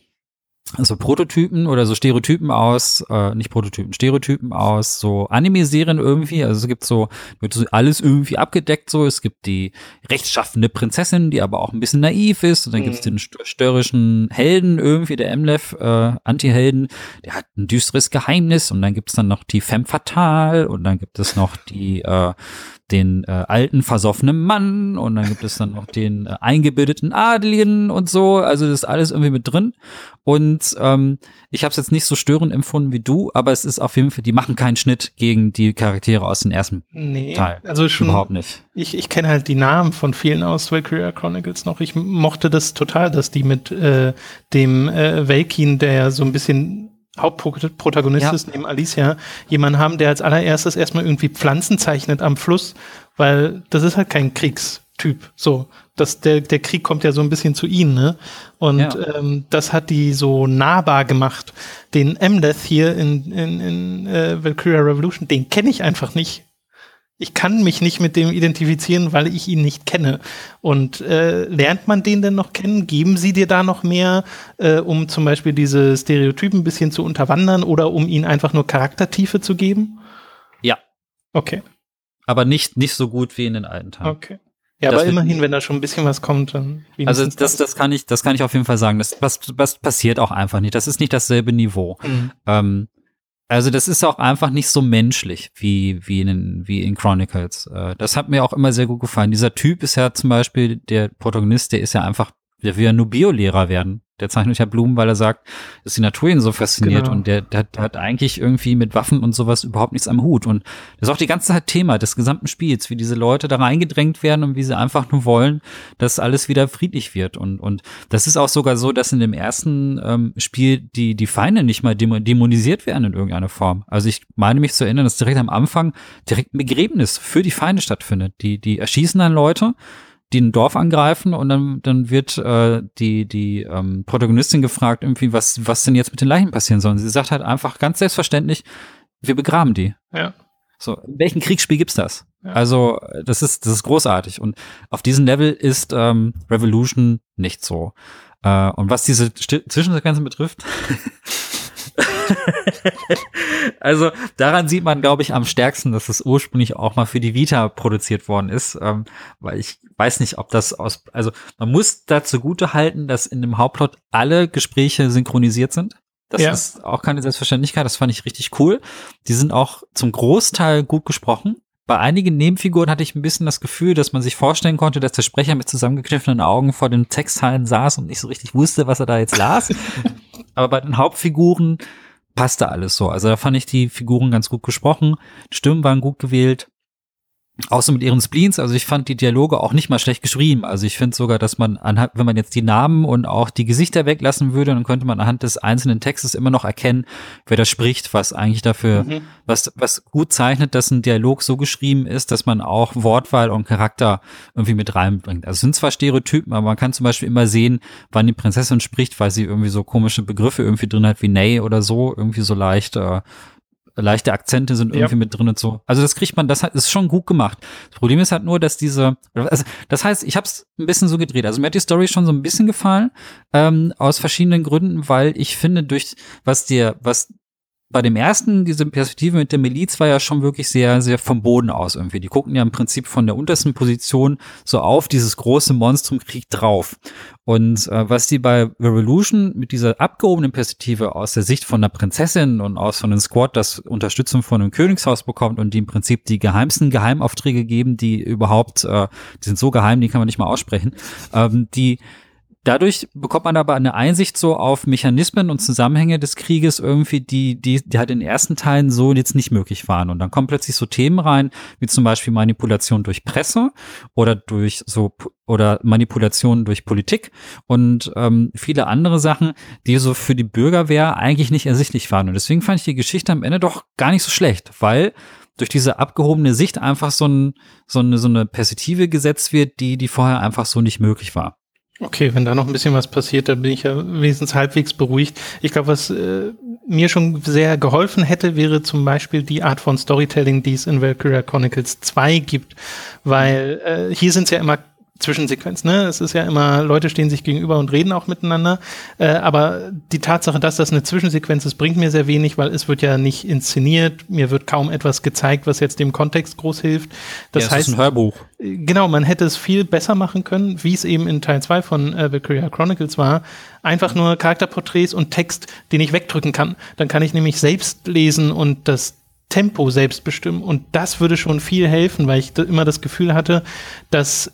S1: so Prototypen oder so Stereotypen aus, äh, nicht Prototypen, Stereotypen aus so Anime-Serien irgendwie. Also es gibt so, wird so alles irgendwie abgedeckt so. Es gibt die rechtschaffende Prinzessin, die aber auch ein bisschen naiv ist. Und dann mhm. gibt es den störrischen Helden irgendwie, der Emlef, äh, Anti-Helden, der hat ein düsteres Geheimnis. Und dann gibt es dann noch die Femme Fatale und dann gibt es noch die äh, den äh, alten, versoffenen Mann und dann gibt es dann noch den äh, eingebildeten Adligen und so, also das ist alles irgendwie mit drin und ähm, ich habe es jetzt nicht so störend empfunden wie du, aber es ist auf jeden Fall, die machen keinen Schnitt gegen die Charaktere aus dem ersten
S2: nee,
S1: Teil.
S2: Also schon,
S1: überhaupt nicht.
S2: Ich, ich kenne halt die Namen von vielen aus Valkyria Chronicles noch, ich mochte das total, dass die mit äh, dem äh, Velkin, der so ein bisschen Hauptprotagonist ja. ist, neben Alicia, jemanden haben, der als allererstes erstmal irgendwie Pflanzen zeichnet am Fluss, weil das ist halt kein Kriegstyp. So, das, der, der Krieg kommt ja so ein bisschen zu ihnen, ne? Und ja. ähm, das hat die so nahbar gemacht. Den Emleth hier in, in, in äh, Valkyria Revolution, den kenne ich einfach nicht. Ich kann mich nicht mit dem identifizieren, weil ich ihn nicht kenne. Und äh, lernt man den denn noch kennen? Geben sie dir da noch mehr, äh, um zum Beispiel diese Stereotypen ein bisschen zu unterwandern oder um ihnen einfach nur Charaktertiefe zu geben?
S1: Ja.
S2: Okay.
S1: Aber nicht, nicht so gut wie in den alten Teilen.
S2: Okay. Ja, das aber immerhin, wenn da schon ein bisschen was kommt, dann
S1: also das, das kann ich, das kann ich auf jeden Fall sagen. Das, das, das passiert auch einfach nicht. Das ist nicht dasselbe Niveau. Mhm. Ähm, Also das ist auch einfach nicht so menschlich wie wie in wie in Chronicles. Das hat mir auch immer sehr gut gefallen. Dieser Typ ist ja zum Beispiel, der Protagonist, der ist ja einfach, der will ja nur Biolehrer werden. Der zeichnet ja Blumen, weil er sagt, dass die Natur ihn so fasziniert genau. und der, der, der hat eigentlich irgendwie mit Waffen und sowas überhaupt nichts am Hut. Und das ist auch die ganze Zeit Thema des gesamten Spiels, wie diese Leute da reingedrängt werden und wie sie einfach nur wollen, dass alles wieder friedlich wird. Und und das ist auch sogar so, dass in dem ersten ähm, Spiel die die Feinde nicht mal dämonisiert werden in irgendeiner Form. Also ich meine mich zu erinnern, dass direkt am Anfang direkt ein Begräbnis für die Feinde stattfindet. Die die erschießen dann Leute, die ein Dorf angreifen und dann dann wird äh, die die ähm, Protagonistin gefragt irgendwie, was was denn jetzt mit den Leichen passieren soll. Und sie sagt halt einfach ganz selbstverständlich, wir begraben die.
S2: Ja.
S1: So, in welchem Kriegsspiel gibt's das?
S2: Ja.
S1: Also das ist das ist großartig und auf diesem Level ist ähm, Revolution nicht so. Äh, und was diese St- Zwischensequenzen betrifft, also daran sieht man, glaube ich, am stärksten, dass es ursprünglich auch mal für die Vita produziert worden ist, ähm, weil ich weiß nicht, ob das aus, also man muss da zugute halten, dass in dem Hauptplot alle Gespräche synchronisiert sind. Das
S2: ja.
S1: ist auch keine Selbstverständlichkeit, das fand ich richtig cool. Die sind auch zum Großteil gut gesprochen. Bei einigen Nebenfiguren hatte ich ein bisschen das Gefühl, dass man sich vorstellen konnte, dass der Sprecher mit zusammengekniffenen Augen vor den Textteilen saß und nicht so richtig wusste, was er da jetzt las. Aber bei den Hauptfiguren passte alles so. Also da fand ich die Figuren ganz gut gesprochen. Die Stimmen waren gut gewählt. Auch so mit ihren Spleens, also ich fand die Dialoge auch nicht mal schlecht geschrieben. Also ich finde sogar, dass man anhand, wenn man jetzt die Namen und auch die Gesichter weglassen würde, dann könnte man anhand des einzelnen Textes immer noch erkennen, wer da spricht, was eigentlich dafür, mhm. was, was gut zeichnet, dass ein Dialog so geschrieben ist, dass man auch Wortwahl und Charakter irgendwie mit reinbringt. Also es sind zwar Stereotypen, aber man kann zum Beispiel immer sehen, wann die Prinzessin spricht, weil sie irgendwie so komische Begriffe irgendwie drin hat wie Nay oder so, irgendwie so leicht, äh, leichte Akzente sind irgendwie ja. mit drin und so. Also das kriegt man, das ist schon gut gemacht. Das Problem ist halt nur, dass diese, also das heißt, ich habe es ein bisschen so gedreht. Also mir hat die Story schon so ein bisschen gefallen, ähm, aus verschiedenen Gründen, weil ich finde, durch was dir, was bei dem ersten, diese Perspektive mit der Miliz war ja schon wirklich sehr, sehr vom Boden aus irgendwie. Die gucken ja im Prinzip von der untersten Position so auf dieses große Monstrumkrieg drauf. Und äh, was die bei Revolution mit dieser abgehobenen Perspektive aus der Sicht von der Prinzessin und aus von einem Squad, das Unterstützung von einem Königshaus bekommt und die im Prinzip die geheimsten Geheimaufträge geben, die überhaupt, äh, die sind so geheim, die kann man nicht mal aussprechen, ähm, die Dadurch bekommt man aber eine Einsicht so auf Mechanismen und Zusammenhänge des Krieges irgendwie, die, die, die halt in den ersten Teilen so jetzt nicht möglich waren. Und dann kommen plötzlich so Themen rein, wie zum Beispiel Manipulation durch Presse oder durch so, oder Manipulation durch Politik und ähm, viele andere Sachen, die so für die Bürgerwehr eigentlich nicht ersichtlich waren. Und deswegen fand ich die Geschichte am Ende doch gar nicht so schlecht, weil durch diese abgehobene Sicht einfach so, ein, so, eine, so eine Perspektive gesetzt wird, die, die vorher einfach so nicht möglich war.
S2: Okay, wenn da noch ein bisschen was passiert, dann bin ich ja wenigstens halbwegs beruhigt. Ich glaube, was äh, mir schon sehr geholfen hätte, wäre zum Beispiel die Art von Storytelling, die es in Valkyria Chronicles zwei gibt, weil äh, hier sind es ja immer Zwischensequenz, ne? Es ist ja immer, Leute stehen sich gegenüber und reden auch miteinander, äh, aber die Tatsache, dass das eine Zwischensequenz ist, bringt mir sehr wenig, weil es wird ja nicht inszeniert, mir wird kaum etwas gezeigt, was jetzt dem Kontext groß hilft. Das
S1: ja,
S2: heißt,
S1: es ist ein Hörbuch.
S2: Genau, man hätte es viel besser machen können, wie es eben in Teil zwei von äh, Valkyria Chronicles war. Einfach nur Charakterporträts und Text, den ich wegdrücken kann. Dann kann ich nämlich selbst lesen und das Tempo selbst bestimmen und das würde schon viel helfen, weil ich da immer das Gefühl hatte, dass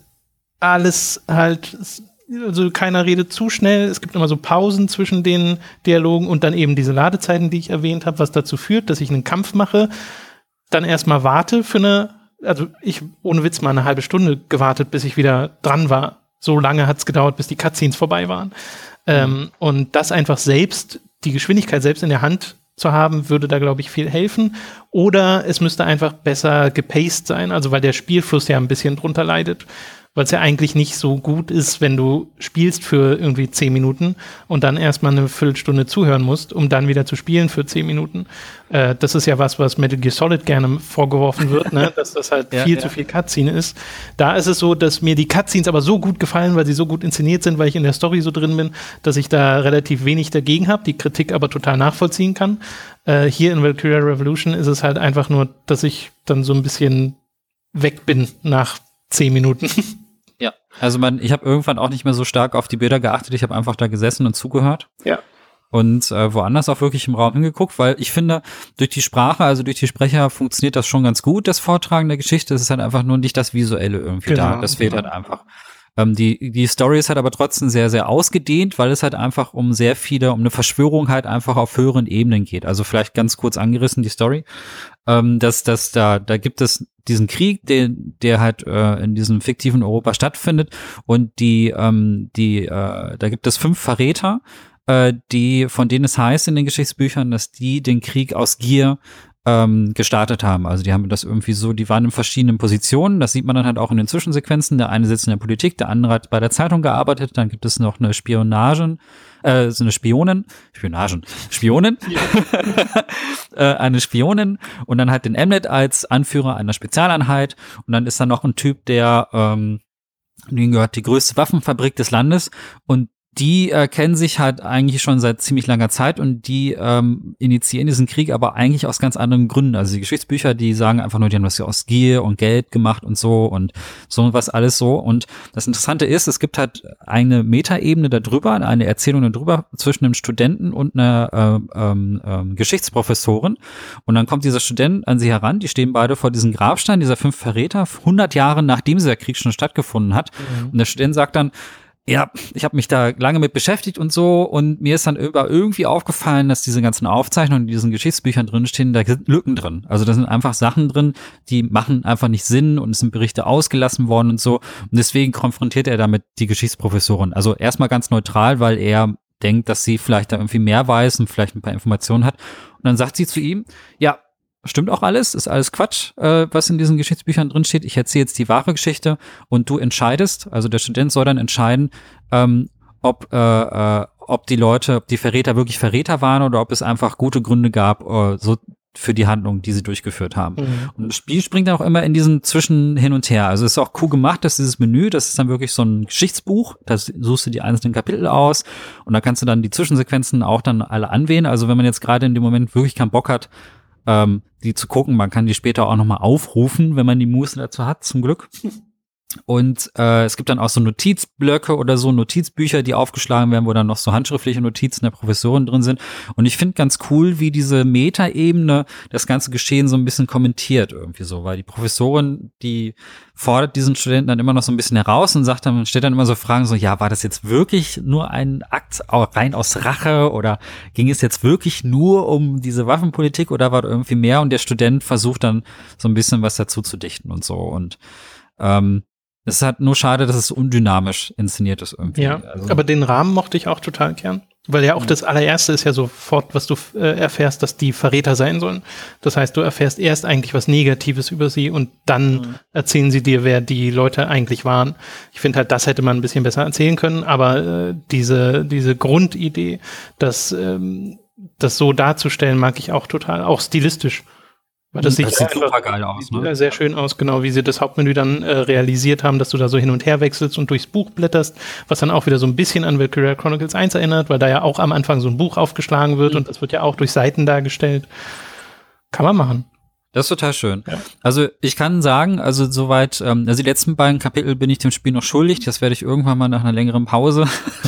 S2: alles halt, also keiner redet zu schnell, es gibt immer so Pausen zwischen den Dialogen und dann eben diese Ladezeiten, die ich erwähnt habe, was dazu führt, dass ich einen Kampf mache, dann erstmal warte für eine, also ich ohne Witz mal eine halbe Stunde gewartet, bis ich wieder dran war. So lange hat es gedauert, bis die Cutscenes vorbei waren. Mhm. Ähm, und das einfach selbst, die Geschwindigkeit selbst in der Hand zu haben, würde da, glaube ich, viel helfen. Oder es müsste einfach besser gepaced sein, also weil der Spielfluss ja ein bisschen drunter leidet. Weil es ja eigentlich nicht so gut ist, wenn du spielst für irgendwie zehn Minuten und dann erstmal eine Viertelstunde zuhören musst, um dann wieder zu spielen für zehn Minuten. Äh, das ist ja was, was Metal Gear Solid gerne vorgeworfen wird, ne? Dass das halt ja, viel ja. zu viel Cutscene ist. Da ist es so, dass mir die Cutscenes aber so gut gefallen, weil sie so gut inszeniert sind, weil ich in der Story so drin bin, dass ich da relativ wenig dagegen habe, die Kritik aber total nachvollziehen kann. Äh, hier in Valkyria Revolution ist es halt einfach nur, dass ich dann so ein bisschen weg bin nach zehn Minuten.
S1: Ja, also man, ich habe irgendwann auch nicht mehr so stark auf die Bilder geachtet, ich habe einfach da gesessen und zugehört.
S2: Ja.
S1: Und äh, woanders auch wirklich im Raum hingeguckt, weil ich finde, durch die Sprache, also durch die Sprecher funktioniert das schon ganz gut, das Vortragen der Geschichte. Es ist halt einfach nur nicht das Visuelle irgendwie genau, da. Das fehlt genau. halt einfach. Ähm, die, die Story ist halt aber trotzdem sehr, sehr ausgedehnt, weil es halt einfach um sehr viele, um eine Verschwörung halt einfach auf höheren Ebenen geht. Also vielleicht ganz kurz angerissen die Story. Ähm, dass, dass da, da gibt es diesen Krieg, der, der halt äh, in diesem fiktiven Europa stattfindet und die, ähm, die, äh, da gibt es fünf Verräter, äh, die, von denen es heißt in den Geschichtsbüchern, dass die den Krieg aus Gier ähm, gestartet haben. Also die haben das irgendwie so, die waren in verschiedenen Positionen, das sieht man dann halt auch in den Zwischensequenzen. Der eine sitzt in der Politik, der andere hat bei der Zeitung gearbeitet, dann gibt es noch eine Spionagen, äh, so eine Spionin, Spionagen, Spionin, äh, eine Spionin und dann halt den Emlet als Anführer einer Spezialeinheit und dann ist da noch ein Typ, der, ähm, denen gehört die größte Waffenfabrik des Landes und die äh, kennen sich halt eigentlich schon seit ziemlich langer Zeit und die ähm, initiieren diesen Krieg aber eigentlich aus ganz anderen Gründen. Also die Geschichtsbücher, die sagen einfach nur, die haben das ja aus Gier und Geld gemacht und so und so was alles so. Und das Interessante ist, es gibt halt eine Metaebene darüber, eine Erzählung darüber zwischen einem Studenten und einer äh, ähm, ähm, Geschichtsprofessorin. Und dann kommt dieser Student an sie heran, die stehen beide vor diesem Grabstein dieser fünf Verräter, hundert Jahre nachdem dieser Krieg schon stattgefunden hat. Mhm. Und der Student sagt dann, ja, ich habe mich da lange mit beschäftigt und so und mir ist dann über irgendwie aufgefallen, dass diese ganzen Aufzeichnungen in diesen Geschichtsbüchern drinstehen, da sind Lücken drin. Also da sind einfach Sachen drin, die machen einfach nicht Sinn und es sind Berichte ausgelassen worden und so. Und deswegen konfrontiert er damit die Geschichtsprofessorin. Also erstmal ganz neutral, weil er denkt, dass sie vielleicht da irgendwie mehr weiß und vielleicht ein paar Informationen hat. Und dann sagt sie zu ihm, ja, stimmt auch alles, ist alles Quatsch, äh, was in diesen Geschichtsbüchern drin steht. Ich erzähle jetzt die wahre Geschichte und du entscheidest, also der Student soll dann entscheiden, ähm, ob, äh, äh, ob die Leute, ob die Verräter wirklich Verräter waren oder ob es einfach gute Gründe gab, äh, so für die Handlung, die sie durchgeführt haben. Mhm. Und das Spiel springt dann auch immer in diesen Zwischen hin und her. Also es ist auch cool gemacht, dass dieses Menü, das ist dann wirklich so ein Geschichtsbuch, da suchst du die einzelnen Kapitel aus und da kannst du dann die Zwischensequenzen auch dann alle anwählen. Also wenn man jetzt gerade in dem Moment wirklich keinen Bock hat, ähm, die zu gucken, man kann die später auch nochmal aufrufen, wenn man die Muße dazu hat, zum Glück. Und äh, es gibt dann auch so Notizblöcke oder so Notizbücher, die aufgeschlagen werden, wo dann noch so handschriftliche Notizen der Professoren drin sind. Und ich finde ganz cool, wie diese Metaebene das ganze Geschehen so ein bisschen kommentiert irgendwie so, weil die Professorin, die fordert diesen Studenten dann immer noch so ein bisschen heraus und sagt dann, stellt dann immer so Fragen so, ja, war das jetzt wirklich nur ein Akt rein aus Rache oder ging es jetzt wirklich nur um diese Waffenpolitik oder war da irgendwie mehr? Und der Student versucht dann so ein bisschen was dazu zu dichten und so. Und ähm, es ist halt nur schade, dass es so undynamisch inszeniert ist irgendwie.
S2: Ja,
S1: also,
S2: aber den Rahmen mochte ich auch total gern. Weil ja auch das allererste ist ja sofort, was du äh, erfährst, dass die Verräter sein sollen. Das heißt, du erfährst erst eigentlich was Negatives über sie und dann mhm. erzählen sie dir, wer die Leute eigentlich waren. Ich finde halt, das hätte man ein bisschen besser erzählen können, aber äh, diese, diese Grundidee, das, ähm, das so darzustellen, mag ich auch total, auch stilistisch. Weil das, das sieht super geil aus, ne? Sehr schön aus, genau, wie sie das Hauptmenü dann äh, realisiert haben, dass du da so hin und her wechselst und durchs Buch blätterst, was dann auch wieder so ein bisschen an Valkyria Chronicles eins erinnert, weil da ja auch am Anfang so ein Buch aufgeschlagen wird mhm. und das wird ja auch durch Seiten dargestellt. Kann man machen.
S1: Das ist total schön. Ja. Also ich kann sagen, also soweit, ähm, also die letzten beiden Kapitel bin ich dem Spiel noch schuldig. Das werde ich irgendwann mal nach einer längeren Pause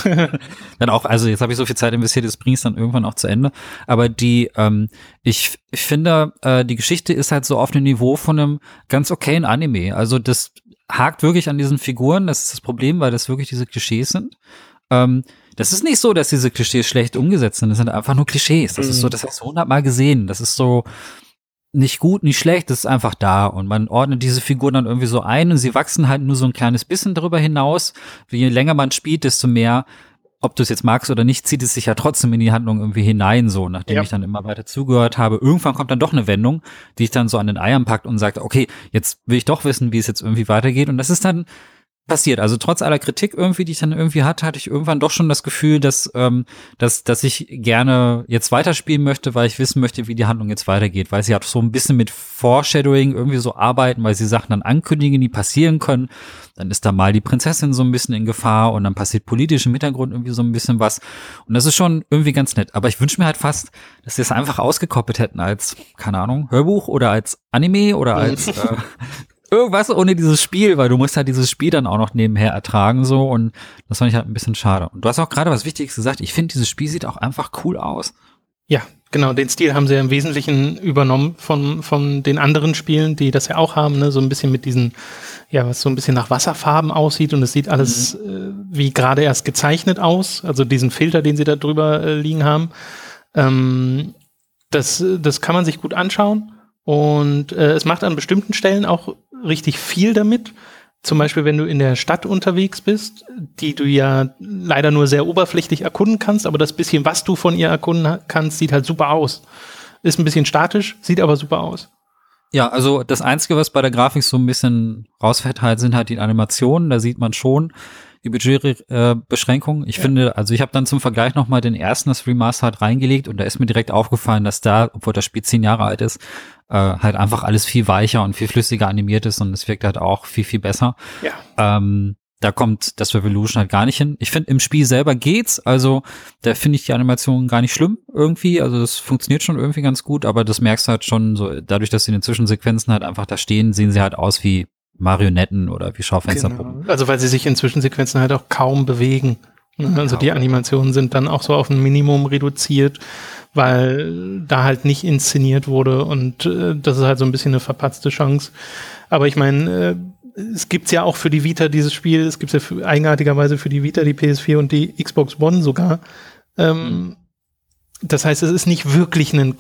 S1: dann auch, also jetzt habe ich so viel Zeit investiert, das bringe ich dann irgendwann auch zu Ende. Aber die, ähm, ich, ich finde, äh, die Geschichte ist halt so auf dem Niveau von einem ganz okayen Anime. Also das hakt wirklich an diesen Figuren, das ist das Problem, weil das wirklich diese Klischees sind. Ähm, das ist nicht so, dass diese Klischees schlecht umgesetzt sind, das sind einfach nur Klischees. Das mhm. ist so, das hast du hundertmal gesehen. Das ist so nicht gut, nicht schlecht, das ist einfach da und man ordnet diese Figuren dann irgendwie so ein und sie wachsen halt nur so ein kleines bisschen darüber hinaus. Je länger man spielt, desto mehr, ob du es jetzt magst oder nicht, zieht es sich ja trotzdem in die Handlung irgendwie hinein, so, nachdem ja. ich dann immer weiter zugehört habe. Irgendwann kommt dann doch eine Wendung, die ich dann so an den Eiern packt und sagt, okay, jetzt will ich doch wissen, wie es jetzt irgendwie weitergeht und das ist dann passiert. Also trotz aller Kritik irgendwie, die ich dann irgendwie hatte, hatte ich irgendwann doch schon das Gefühl, dass, ähm, dass, dass ich gerne jetzt weiterspielen möchte, weil ich wissen möchte, wie die Handlung jetzt weitergeht, weil sie halt so ein bisschen mit Foreshadowing irgendwie so arbeiten, weil sie Sachen dann ankündigen, die passieren können. Dann ist da mal die Prinzessin so ein bisschen in Gefahr und dann passiert politisch im Hintergrund irgendwie so ein bisschen was. Und das ist schon irgendwie ganz nett. Aber ich wünsche mir halt fast, dass sie es einfach ausgekoppelt hätten als, keine Ahnung, Hörbuch oder als Anime oder als äh, irgendwas ohne dieses Spiel, weil du musst halt dieses Spiel dann auch noch nebenher ertragen so und das fand ich halt ein bisschen schade. Und du hast auch gerade was Wichtiges gesagt, ich finde, dieses Spiel sieht auch einfach cool aus.
S2: Ja, genau, den Stil haben sie ja im Wesentlichen übernommen von, von den anderen Spielen, die das ja auch haben, ne, so ein bisschen mit diesen, ja, was so ein bisschen nach Wasserfarben aussieht und es sieht alles mhm. äh, wie gerade erst gezeichnet aus, also diesen Filter, den sie da drüber äh, liegen haben. Ähm, das, das kann man sich gut anschauen und äh, es macht an bestimmten Stellen auch richtig viel damit. Zum Beispiel, wenn du in der Stadt unterwegs bist, die du ja leider nur sehr oberflächlich erkunden kannst, aber das bisschen, was du von ihr erkunden kannst, sieht halt super aus. Ist ein bisschen statisch, sieht aber super aus.
S1: Ja, also das Einzige, was bei der Grafik so ein bisschen rausfällt, halt, sind halt die Animationen. Da sieht man schon die Budgetbeschränkung. Ich ja. finde, also ich habe dann zum Vergleich nochmal den ersten, das Remaster halt reingelegt und da ist mir direkt aufgefallen, dass da, obwohl das Spiel zehn Jahre alt ist, äh, halt einfach alles viel weicher und viel flüssiger animiert ist und es wirkt halt auch viel, viel besser. Ja. Ähm, da kommt das Revolution halt gar nicht hin. Ich finde, im Spiel selber geht's, also da finde ich die Animation gar nicht schlimm irgendwie, also das funktioniert schon irgendwie ganz gut, aber das merkst du halt schon so, dadurch, dass sie in den Zwischensequenzen halt einfach da stehen, sehen sie halt aus wie Marionetten oder wie Schaufensterpuppen.
S2: Genau. Also weil sie sich in Zwischensequenzen halt auch kaum bewegen. Also die Animationen sind dann auch so auf ein Minimum reduziert, weil da halt nicht inszeniert wurde und äh, das ist halt so ein bisschen eine verpatzte Chance. Aber ich meine, äh, es gibt's ja auch für die Vita dieses Spiel, es gibt's ja für, eigenartigerweise für die Vita, die P S vier und die Xbox One sogar. Ähm, mhm. Das heißt, es ist nicht wirklich ein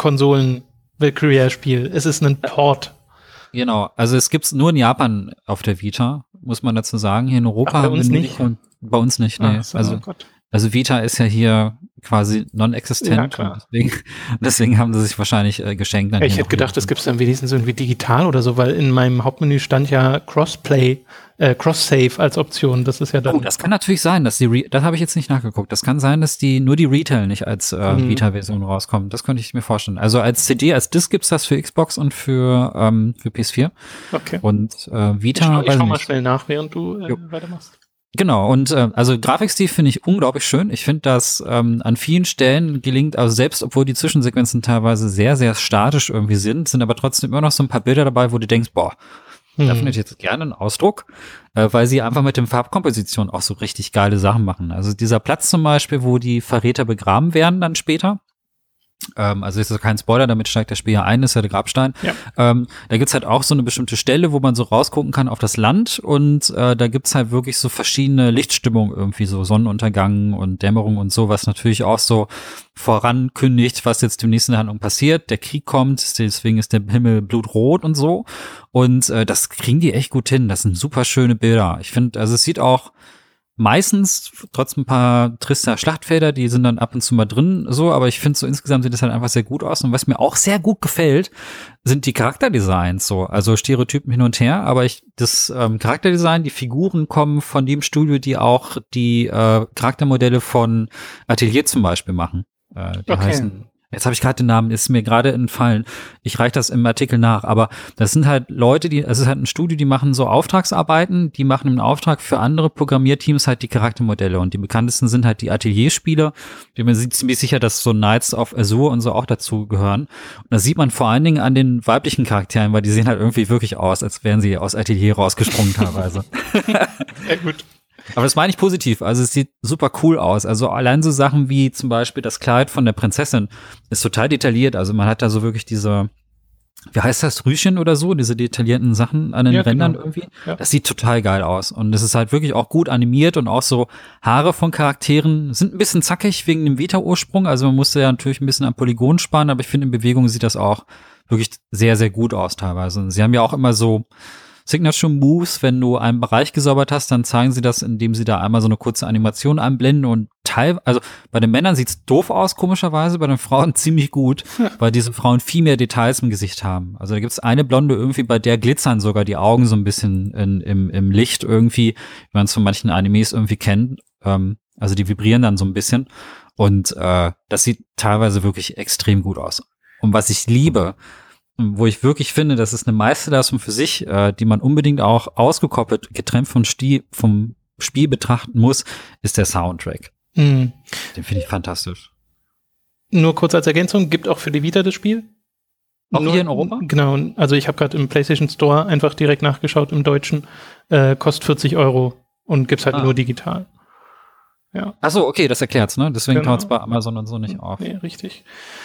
S2: Konsolen-Valkyria-Spiel, es ist ein Port.
S1: Genau, also es gibt's nur in Japan auf der Vita, muss man dazu sagen. Hier in Europa
S2: Ach, bei uns nicht.
S1: nicht. Bei uns nicht, nee.
S2: Ach so,
S1: also,
S2: oh Gott.
S1: also Vita ist ja hier quasi non-existent.
S2: Ja, klar.
S1: Und deswegen, deswegen haben sie sich wahrscheinlich äh, geschenkt. Dann
S2: Ich hätte gedacht, das gibt's dann wenigstens irgendwie digital oder so, weil in meinem Hauptmenü stand ja Crossplay, äh, Cross-Save als Option. Das ist ja dann.
S1: Oh, das kann natürlich sein, dass die, Re- das habe ich jetzt nicht nachgeguckt. Das kann sein, dass die nur die Retail nicht als äh,
S2: Mhm.
S1: Vita-Version rauskommen. Das könnte ich mir vorstellen. Also als C D, als Disc gibt's das für Xbox und für für, ähm, für P S vier.
S2: Okay.
S1: Und äh,
S2: Ich
S1: Vita.
S2: schau, ich
S1: weiß
S2: schau mal
S1: nicht.
S2: schnell nach, während du äh,
S1: Jo.
S2: weitermachst.
S1: Genau, und äh, also Grafikstil finde ich unglaublich schön. Ich finde, dass ähm, an vielen Stellen gelingt, also selbst obwohl die Zwischensequenzen teilweise sehr, sehr statisch irgendwie sind, sind aber trotzdem immer noch so ein paar Bilder dabei, wo du denkst, boah, da
S2: Hm.
S1: finde ich jetzt gerne einen Ausdruck, äh, weil sie einfach mit dem Farbkomposition auch so richtig geile Sachen machen. Also dieser Platz zum Beispiel, wo die Verräter begraben werden dann später, ähm, also ist das kein Spoiler, damit steigt der Spieler ein, ist ja der Grabstein.
S2: Ja.
S1: Ähm, da gibt's halt auch so eine bestimmte Stelle, wo man so rausgucken kann auf das Land und äh, da gibt's halt wirklich so verschiedene Lichtstimmungen irgendwie, so Sonnenuntergang und Dämmerung und so, was natürlich auch so vorankündigt, was jetzt demnächst in der Handlung passiert. Der Krieg kommt, deswegen ist der Himmel blutrot und so und äh, das kriegen die echt gut hin. Das sind super schöne Bilder. Ich finde, also es sieht auch meistens, trotz ein paar trister Schlachtfelder, die sind dann ab und zu mal drin, so, aber ich finde so insgesamt sieht das halt einfach sehr gut aus. Und was mir auch sehr gut gefällt, sind die Charakterdesigns, so, also Stereotypen hin und her, aber ich, das ähm, Charakterdesign, die Figuren kommen von dem Studio, die auch die äh, Charaktermodelle von Atelier zum Beispiel machen. Äh, die
S2: Okay.
S1: heißen, jetzt habe ich gerade den Namen, ist mir gerade entfallen. Ich reiche das im Artikel nach, aber das sind halt Leute, die, es ist halt ein Studio, die machen so Auftragsarbeiten, die machen im Auftrag für andere Programmierteams halt die Charaktermodelle und die bekanntesten sind halt die Atelierspieler, die man sieht ziemlich sicher, dass so Knights of Azure und so auch dazu gehören. Und das sieht man vor allen Dingen an den weiblichen Charakteren, weil die sehen halt irgendwie wirklich aus, als wären sie aus Atelier rausgesprungen teilweise.
S2: Ja, gut.
S1: Aber das meine ich positiv. Also es sieht super cool aus. Also allein so Sachen wie zum Beispiel das Kleid von der Prinzessin ist total detailliert. Also man hat da so wirklich diese, wie heißt das, Rüschen oder so, diese detaillierten Sachen an den
S2: Ja,
S1: Rändern
S2: genau.
S1: irgendwie.
S2: Ja.
S1: Das sieht total geil aus. Und es ist halt wirklich auch gut animiert und auch so Haare von Charakteren sind ein bisschen zackig wegen dem Vita-Ursprung. Also man musste ja natürlich ein bisschen am Polygon sparen, aber ich finde in Bewegung sieht das auch wirklich sehr, sehr gut aus teilweise. Und sie haben ja auch immer so Signature Moves, wenn du einen Bereich gesäubert hast, dann zeigen sie das, indem sie da einmal so eine kurze Animation einblenden und teil, also bei den Männern sieht's doof aus, komischerweise, bei den Frauen ziemlich gut, weil diese Frauen viel mehr Details im Gesicht haben. Also da gibt's eine Blonde irgendwie, bei der glitzern sogar die Augen so ein bisschen in, im, im Licht irgendwie, wie man es von manchen Animes irgendwie kennt. Ähm, also die vibrieren dann so ein bisschen und äh, das sieht teilweise wirklich extrem gut aus. Und was ich liebe, wo ich wirklich finde, das ist eine Meisterleistung für sich, äh, die man unbedingt auch ausgekoppelt, getrennt vom, Stil, vom Spiel betrachten muss, ist der Soundtrack.
S2: Hm.
S1: Den finde ich fantastisch.
S2: Nur kurz als Ergänzung, gibt auch für die Vita das Spiel?
S1: Auch
S2: Nur,
S1: hier in Europa?
S2: Genau, also ich habe gerade im PlayStation Store einfach direkt nachgeschaut im Deutschen, äh, kostet vierzig Euro und gibt's halt
S1: Ah.
S2: nur digital. Ja.
S1: Ach so, okay, das erklärt's, ne? Deswegen
S2: Genau.
S1: taucht's bei Amazon und so nicht auf.
S2: Nee, richtig.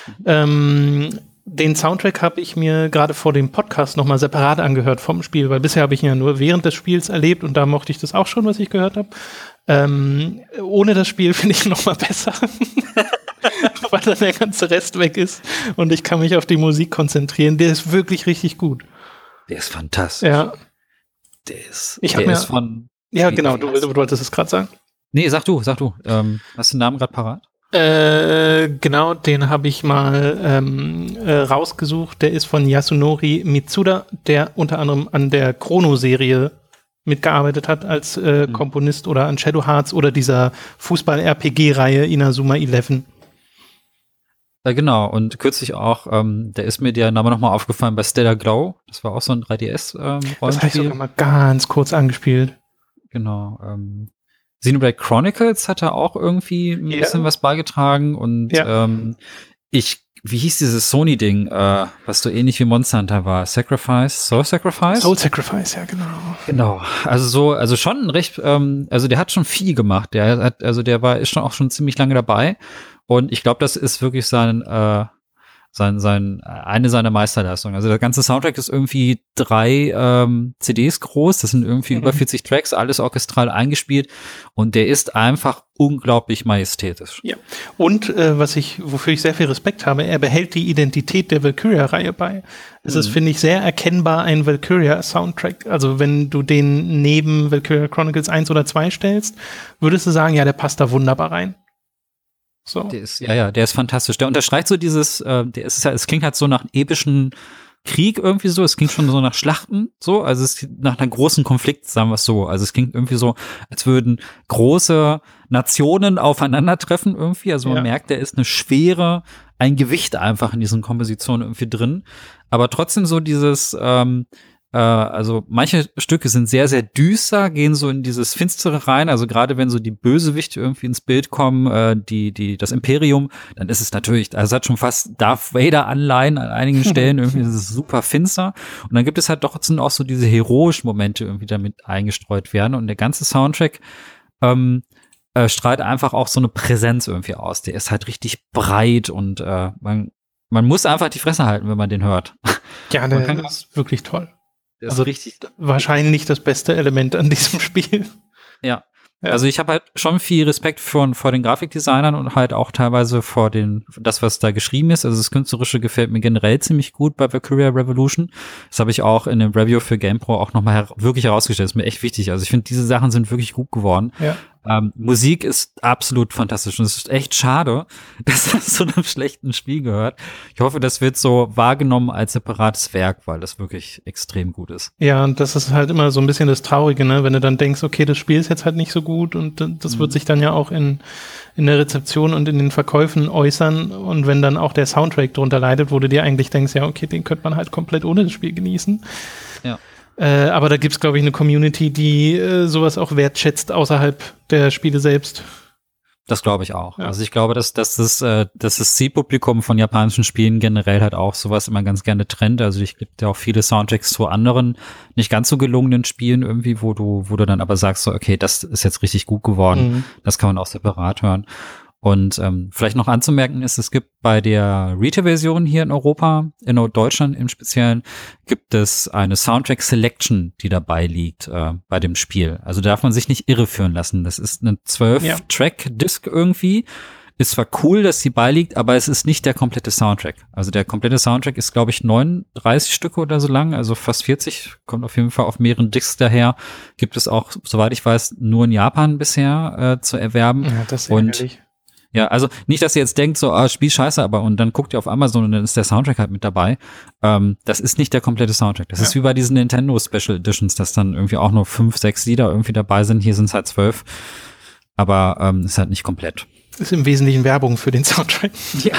S2: Ähm, den Soundtrack habe ich mir gerade vor dem Podcast nochmal separat angehört vom Spiel, weil bisher habe ich ihn ja nur während des Spiels erlebt und da mochte ich das auch schon, was ich gehört habe. Ähm, ohne das Spiel finde ich ihn nochmal besser, weil dann der ganze Rest weg ist und ich kann mich auf die Musik konzentrieren. Der ist wirklich richtig gut.
S1: Der ist fantastisch.
S2: Ja,
S1: Der ist,
S2: Ich hab
S1: der
S2: mir-
S1: ist von.
S2: ja
S1: Wie-
S2: genau,
S1: wie
S2: du,
S1: heißt-
S2: du wolltest es gerade sagen.
S1: Nee, sag du, sag du. Ähm, hast du den Namen gerade parat?
S2: Äh, genau, den habe ich mal ähm, äh, rausgesucht. Der ist von Yasunori Mitsuda, der unter anderem an der Chrono-Serie mitgearbeitet hat als äh,
S1: Mhm.
S2: Komponist oder an Shadow Hearts oder dieser Fußball-R P G-Reihe Inazuma elf.
S1: Ja, genau. Und kürzlich auch, ähm, der ist mir der Name nochmal aufgefallen bei Stellar Glow. Das war auch so ein drei D S-Rollenspiel.
S2: Das habe ich sogar mal ganz kurz angespielt.
S1: Genau. Ähm, Xenoblade Chronicles hat er auch irgendwie ein
S2: Ja.
S1: bisschen was beigetragen und
S2: Ja.
S1: ähm, ich, wie hieß dieses Sony-Ding, äh, was so ähnlich wie Monster Hunter war? Sacrifice? Soul Sacrifice?
S2: Soul Sacrifice, ja genau.
S1: Genau. Also so, also schon recht, ähm, also der hat schon viel gemacht. Der hat, also der war, ist schon auch schon ziemlich lange dabei und ich glaube, das ist wirklich sein, äh, sein, sein, eine seiner Meisterleistungen. Also der ganze Soundtrack ist irgendwie drei ähm, C Ds groß, das sind irgendwie mhm. über vierzig Tracks, alles orchestral eingespielt und der ist einfach unglaublich majestätisch.
S2: Ja. Und äh, was ich, wofür ich sehr viel Respekt habe, er behält die Identität der Valkyria-Reihe bei. Es mhm. ist, finde ich, sehr erkennbar ein Valkyria-Soundtrack. Also wenn du den neben Valkyria Chronicles eins oder zwei stellst, würdest du sagen, ja, der passt da wunderbar rein. So.
S1: Der ist, ja, ja, der ist fantastisch. Der unterstreicht so dieses, äh, der ist ja, es klingt halt so nach einem epischen Krieg irgendwie so, es klingt schon so nach Schlachten, so, also es klingt nach einem großen Konflikt, sagen wir es so. Also es klingt irgendwie so, als würden große Nationen aufeinandertreffen irgendwie. Also man ja. merkt, da ist eine Schwere, ein Gewicht einfach in diesen Kompositionen irgendwie drin. Aber trotzdem so dieses, ähm, also manche Stücke sind sehr, sehr düster, gehen so in dieses Finstere rein. Also gerade wenn so die Bösewichte irgendwie ins Bild kommen, äh, die, die, das Imperium, dann ist es natürlich, also es hat schon fast Darth Vader-Anleihen an einigen Stellen. Irgendwie ist es super finster. Und dann gibt es halt doch auch so diese heroischen Momente irgendwie damit eingestreut werden. Und der ganze Soundtrack ähm, äh, strahlt einfach auch so eine Präsenz irgendwie aus. Der ist halt richtig breit und äh, man, man muss einfach die Fresse halten, wenn man den hört.
S2: Ja, der ist wirklich toll.
S1: Das
S2: also
S1: ist richtig
S2: wahrscheinlich das beste Element an diesem Spiel.
S1: Ja. ja. Also ich habe halt schon viel Respekt vor, vor den Grafikdesignern und halt auch teilweise vor den, das, was da geschrieben ist. Also das Künstlerische gefällt mir generell ziemlich gut bei Valkyria Revolution. Das habe ich auch in dem Review für GamePro auch nochmal her- wirklich herausgestellt. Das ist mir echt wichtig. Also ich finde, diese Sachen sind wirklich gut geworden. Ja. Ähm, Musik ist absolut fantastisch und es ist echt schade, dass das zu einem schlechten Spiel gehört. Ich hoffe, das wird so wahrgenommen als separates Werk, weil das wirklich extrem gut ist.
S2: Ja, und das ist halt immer so ein bisschen das Traurige, ne? Wenn du dann denkst, okay, das Spiel ist jetzt halt nicht so gut und das mhm. wird sich dann ja auch in, in der Rezeption und in den Verkäufen äußern und wenn dann auch der Soundtrack drunter leidet, wo du dir eigentlich denkst, ja, okay, den könnte man halt komplett ohne das Spiel genießen. Ja. Äh, aber da gibt's, glaube ich, eine Community, die äh, sowas auch wertschätzt außerhalb der Spiele selbst.
S1: Das glaube ich auch. Ja. Also ich glaube, dass, dass, das, äh, dass das Zielpublikum von japanischen Spielen generell halt auch sowas immer ganz gerne trennt. Also ich gibt ja auch viele Soundtracks zu anderen, nicht ganz so gelungenen Spielen irgendwie, wo du, wo du dann aber sagst, so, okay, das ist jetzt richtig gut geworden. Mhm. Das kann man auch separat hören. Und ähm, vielleicht noch anzumerken ist, es gibt bei der Retail-Version hier in Europa, in Deutschland im Speziellen, gibt es eine Soundtrack-Selection, die dabei liegt äh, bei dem Spiel. Also darf man sich nicht irreführen lassen. Das ist eine zwölf-Track-Disc irgendwie. Ist zwar cool, dass sie beiliegt, aber es ist nicht der komplette Soundtrack. Also der komplette Soundtrack ist, glaube ich, neununddreißig Stücke oder so lang, also fast vierzig, kommt auf jeden Fall auf mehreren Discs daher. Gibt es auch, soweit ich weiß, nur in Japan bisher äh, zu erwerben.
S2: Ja, das ist
S1: und
S2: ärgerlich.
S1: Ja, also nicht, dass ihr jetzt denkt, so, ah, Spiel scheiße, aber und dann guckt ihr auf Amazon und dann ist der Soundtrack halt mit dabei. Ähm, das ist nicht der komplette Soundtrack. Das ja. ist wie bei diesen Nintendo Special Editions, dass dann irgendwie auch nur fünf, sechs Lieder irgendwie dabei sind. Hier sind es halt zwölf. Aber ähm, ist halt nicht komplett.
S2: Ist im Wesentlichen Werbung für den Soundtrack.
S1: Ja.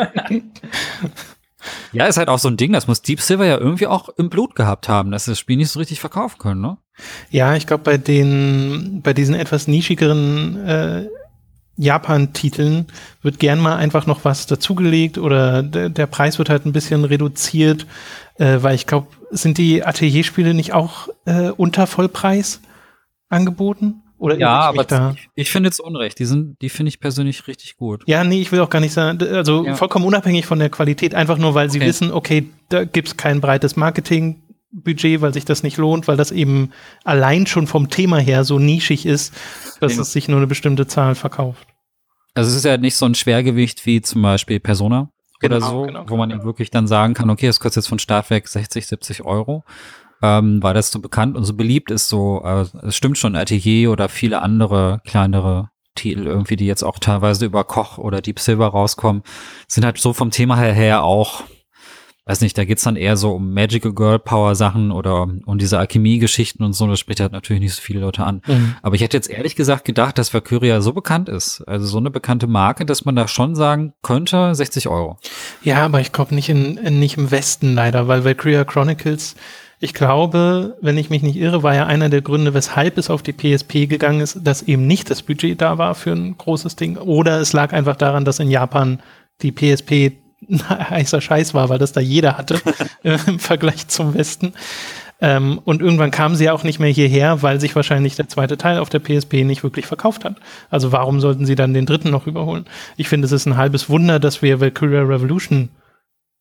S1: Ja, ist halt auch so ein Ding, das muss Deep Silver ja irgendwie auch im Blut gehabt haben, dass sie das Spiel nicht so richtig verkaufen können, ne?
S2: Ja, ich glaube, bei den, bei diesen etwas nischigeren äh, Japan-Titeln wird gern mal einfach noch was dazugelegt oder d- der Preis wird halt ein bisschen reduziert, äh, weil ich glaube, sind die Atelierspiele nicht auch äh, unter Vollpreis angeboten? Oder
S1: ja, aber da? ich, ich finde jetzt Unrecht. Die sind, die finde ich persönlich richtig gut.
S2: Ja, nee, ich will auch gar nicht sagen, also ja. vollkommen unabhängig von der Qualität, einfach nur, weil sie okay. wissen, okay, da gibt's kein breites Marketingbudget, weil sich das nicht lohnt, weil das eben allein schon vom Thema her so nischig ist, dass es sich nur eine bestimmte Zahl verkauft.
S1: Also es ist ja nicht so ein Schwergewicht wie zum Beispiel Persona genau, oder so, genau, wo man genau. eben wirklich dann sagen kann, okay, es kostet jetzt von Start weg sechzig, siebzig Euro, ähm, weil das so bekannt und so beliebt ist, so, äh, es stimmt schon, Atelier oder viele andere kleinere Titel irgendwie, die jetzt auch teilweise über Koch oder Deep Silver rauskommen, sind halt so vom Thema her auch, weiß nicht, da geht's dann eher so um Magical Girl Power Sachen oder um diese Alchemie-Geschichten und so, das spricht halt natürlich nicht so viele Leute an. Mhm. Aber ich hätte jetzt ehrlich gesagt gedacht, dass Valkyria so bekannt ist, also so eine bekannte Marke, dass man da schon sagen könnte, sechzig Euro.
S2: Ja, aber ich glaube nicht in, in nicht im Westen leider, weil Valkyria Chronicles, ich glaube, wenn ich mich nicht irre, war ja einer der Gründe, weshalb es auf die P S P gegangen ist, dass eben nicht das Budget da war für ein großes Ding. Oder es lag einfach daran, dass in Japan die P S P ein heißer Scheiß war, weil das da jeder hatte im Vergleich zum Westen. Ähm, und irgendwann kamen sie ja auch nicht mehr hierher, weil sich wahrscheinlich der zweite Teil auf der P S P nicht wirklich verkauft hat. Also warum sollten sie dann den dritten noch überholen? Ich finde, es ist ein halbes Wunder, dass wir Valkyria Revolution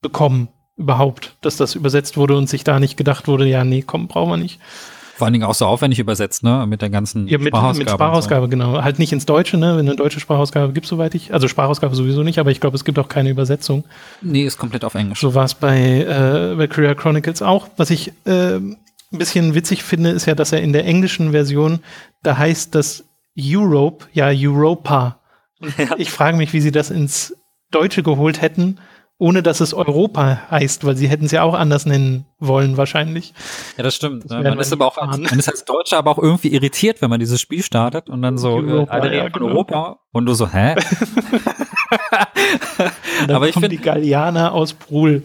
S2: bekommen, überhaupt, dass das übersetzt wurde und sich da nicht gedacht wurde, ja, nee, komm, brauchen wir nicht.
S1: Vor allen Dingen auch so aufwendig übersetzt, ne? Mit der ganzen
S2: ja, mit,
S1: Sprachausgabe.
S2: Mit Sprachausgabe, so. Genau. Halt nicht ins Deutsche, ne? Wenn eine deutsche Sprachausgabe gibt, soweit ich. Also Sprachausgabe sowieso nicht, aber ich glaube, es gibt auch keine Übersetzung.
S1: Nee, ist komplett auf Englisch.
S2: So war es bei äh, Valkyria Chronicles auch. Was ich äh, ein bisschen witzig finde, ist ja, dass er in der englischen Version, da heißt das Europe, ja, Europa. Ja. Ich frage mich, wie sie das ins Deutsche geholt hätten, ohne dass es Europa heißt, weil sie hätten es ja auch anders nennen wollen wahrscheinlich.
S1: Ja, das stimmt. Das man ist aber auch als, man ist als Deutscher aber auch irgendwie irritiert, wenn man dieses Spiel startet und dann so Europa, alle reden ja, von genau. Europa und du so, hä?
S2: aber ich finde die Gallianer aus Brühl.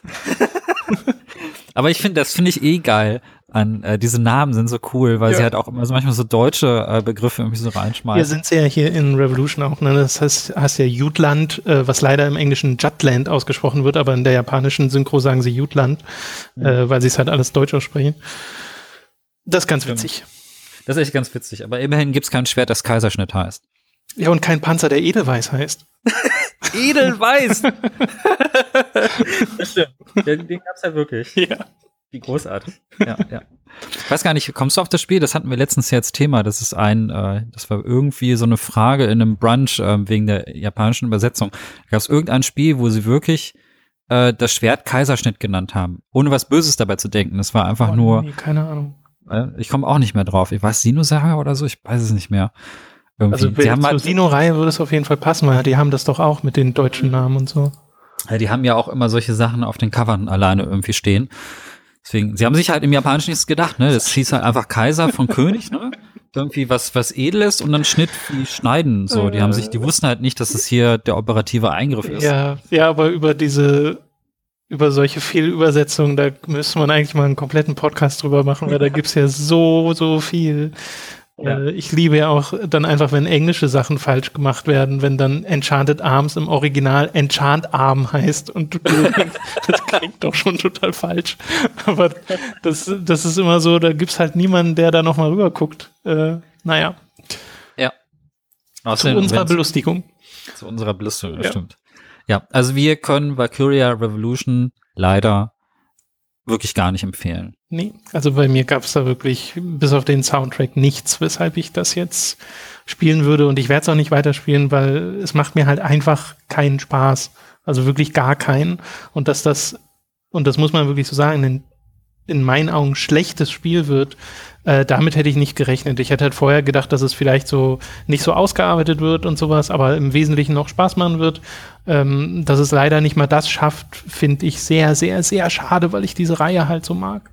S1: Aber ich finde, das finde ich eh geil. An äh, diese Namen sind so cool, weil ja. sie halt auch immer so manchmal so deutsche äh, Begriffe irgendwie so reinschmeißen.
S2: Ja, sind sie ja hier in Revolution auch, ne? Das heißt, hast ja Jutland, äh, was leider im Englischen Jutland ausgesprochen wird, aber in der japanischen Synchro sagen sie Jutland, mhm. äh, weil sie es halt alles deutsch aussprechen. Das ist ganz witzig.
S1: Das ist echt ganz witzig, aber immerhin gibt's kein Schwert, das Kaiserschnitt heißt.
S2: Ja, und kein Panzer, der Edelweiß heißt.
S1: Edelweiß! Das stimmt. Den, den gab's ja wirklich.
S2: Ja.
S1: Wie großartig. Ja, ja. Ich weiß gar nicht, kommst du auf das Spiel? Das hatten wir letztens ja als Thema. Das ist ein, äh, das war irgendwie so eine Frage in einem Brunch äh, wegen der japanischen Übersetzung. Da gab es irgendein Spiel, wo sie wirklich äh, das Schwert Kaiserschnitt genannt haben. Ohne was Böses dabei zu denken. Das war einfach oh, nur.
S2: Nee, keine Ahnung.
S1: Äh, ich komme auch nicht mehr drauf. Ich weiß, Sino-Saga oder so? Ich weiß es nicht mehr. Irgendwie.
S2: Also die haben zur halt, Sino-Reihe würde es auf jeden Fall passen, weil die haben das doch auch mit den deutschen Namen und so.
S1: Ja, die haben ja auch immer solche Sachen auf den Covern alleine irgendwie stehen. Deswegen, sie haben sich halt im Japanischen nichts gedacht, ne? Das hieß halt einfach Kaiser von König, ne? Irgendwie was, was Edles und dann Schnitt wie Schneiden, so. Die haben sich, die wussten halt nicht, dass es hier der operative Eingriff ist.
S2: Ja, ja, aber über diese, über solche Fehlübersetzungen, da müsste man eigentlich mal einen kompletten Podcast drüber machen, weil da gibt's ja so, so viel. Ja. Ich liebe ja auch dann einfach, wenn englische Sachen falsch gemacht werden, wenn dann Enchanted Arms im Original Enchant Arm heißt und du denkst, das klingt doch schon total falsch. Aber das, das ist immer so, da gibt's halt niemanden, der da nochmal rüber guckt. Äh, naja.
S1: Ja.
S2: Außerdem, zu unserer Belustigung.
S1: Zu unserer Belustigung, ja. Stimmt. Ja, also wir können Valkyria Revolution leider wirklich gar nicht empfehlen.
S2: Nee, also bei mir gab es da wirklich bis auf den Soundtrack nichts, weshalb ich das jetzt spielen würde und ich werde es auch nicht weiterspielen, weil es macht mir halt einfach keinen Spaß. Also wirklich gar keinen. Und dass das, und das muss man wirklich so sagen, in, in meinen Augen schlechtes Spiel wird, äh, damit hätte ich nicht gerechnet. Ich hätte halt vorher gedacht, dass es vielleicht so nicht so ausgearbeitet wird und sowas, aber im Wesentlichen noch Spaß machen wird. Ähm, dass es leider nicht mal das schafft, finde ich sehr, sehr, sehr schade, weil ich diese Reihe halt so mag.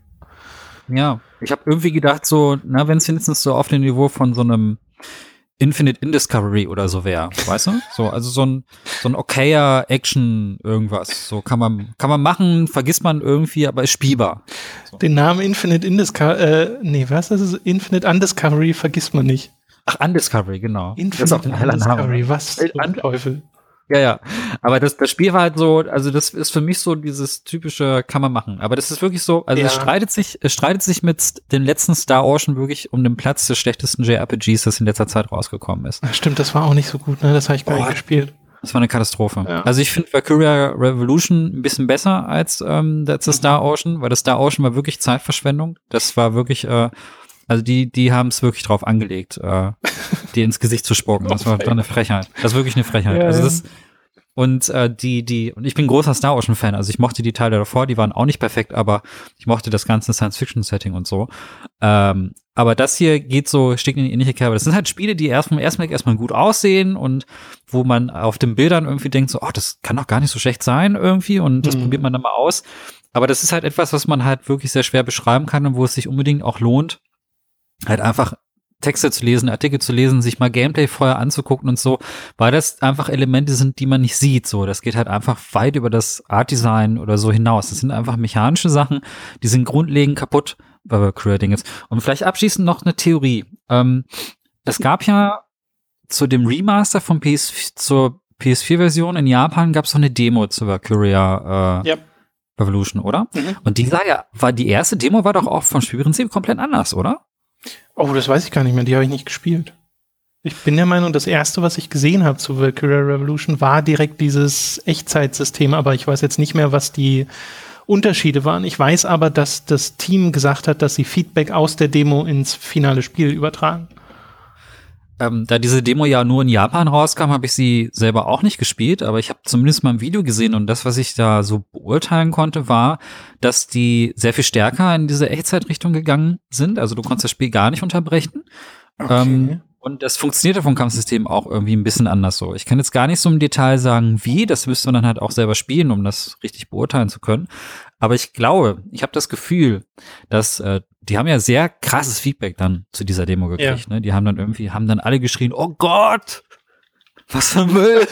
S1: Ja, ich habe irgendwie gedacht, so, na, wenn es wenigstens so auf dem Niveau von so einem Infinite Indiscovery oder so wäre, weißt du? So, also so ein so ein okayer Action irgendwas. So kann man kann man machen, vergisst man irgendwie, aber ist spielbar. So.
S2: Den Namen Infinite Indiscovery, äh, nee, was das ist? Infinite Undiscovery vergisst man nicht.
S1: Ach, Undiscovery, genau.
S2: Infinite das ist auch ein Undiscovery, was zum Teufel.
S1: Ja, ja. Aber das, das Spiel war halt so, also das ist für mich so dieses typische, kann man machen. Aber das ist wirklich so, also ja. es streitet sich, es streitet sich mit dem letzten Star Ocean wirklich um den Platz des schlechtesten J R P Gs, das in letzter Zeit rausgekommen ist.
S2: Ach, stimmt, das war auch nicht so gut, ne? Das habe ich gar oh, nicht gespielt.
S1: Das war eine Katastrophe.
S2: Ja.
S1: Also ich finde Valkyria Revolution ein bisschen besser als ähm, das mhm. Star Ocean, weil das Star Ocean war wirklich Zeitverschwendung. Das war wirklich, äh, also die, die haben es wirklich drauf angelegt, äh, dir ins Gesicht zu spucken. Das war doch eine Frechheit. Das ist wirklich eine Frechheit. Ja, also das und äh, die, die, und ich bin großer Star Ocean Fan, also ich mochte die Teile davor, die waren auch nicht perfekt, aber ich mochte das ganze Science-Fiction-Setting und so. Ähm, aber das hier geht so, steckt in die ähnliche Kerbe. Das sind halt Spiele, die erst vom ersten Blick erstmal gut aussehen und wo man auf den Bildern irgendwie denkt, so, oh, das kann doch gar nicht so schlecht sein irgendwie und das mhm. probiert man dann mal aus. Aber das ist halt etwas, was man halt wirklich sehr schwer beschreiben kann und wo es sich unbedingt auch lohnt, halt einfach Texte zu lesen, Artikel zu lesen, sich mal Gameplay vorher anzugucken und so, weil das einfach Elemente sind, die man nicht sieht. So, das geht halt einfach weit über das Art-Design oder so hinaus. Das sind einfach mechanische Sachen, die sind grundlegend kaputt bei Creating ist. Und vielleicht abschließend noch eine Theorie. Ähm, es gab ja zu dem Remaster von P S zur P S vier Version in Japan gab es so eine Demo zu Valkyria äh,
S2: ja.
S1: Revolution, oder?
S2: Mhm.
S1: Und die sah ja, war die erste Demo war doch auch vom Spielprinzip komplett anders, oder?
S2: Oh, das weiß ich gar nicht mehr, die habe ich nicht gespielt. Ich bin der Meinung, das erste, was ich gesehen habe zu Valkyria Revolution, war direkt dieses Echtzeitsystem, aber ich weiß jetzt nicht mehr, was die Unterschiede waren. Ich weiß aber, dass das Team gesagt hat, dass sie Feedback aus der Demo ins finale Spiel übertragen.
S1: Ähm, da diese Demo ja nur in Japan rauskam, habe ich sie selber auch nicht gespielt, aber ich habe zumindest mal ein Video gesehen und das, was ich da so beurteilen konnte, war, dass die sehr viel stärker in diese Echtzeitrichtung gegangen sind. Also du konntest das Spiel gar nicht unterbrechen.
S2: Okay.
S1: Ähm, und das funktionierte vom Kampfsystem auch irgendwie ein bisschen anders so. Ich kann jetzt gar nicht so im Detail sagen, wie, das müsste man dann halt auch selber spielen, um das richtig beurteilen zu können. Aber ich glaube, ich habe das Gefühl, dass äh, die haben ja sehr krasses Feedback dann zu dieser Demo gekriegt.
S2: Ja.
S1: Ne? Die haben dann irgendwie, haben dann alle geschrien, oh Gott, was für Müll.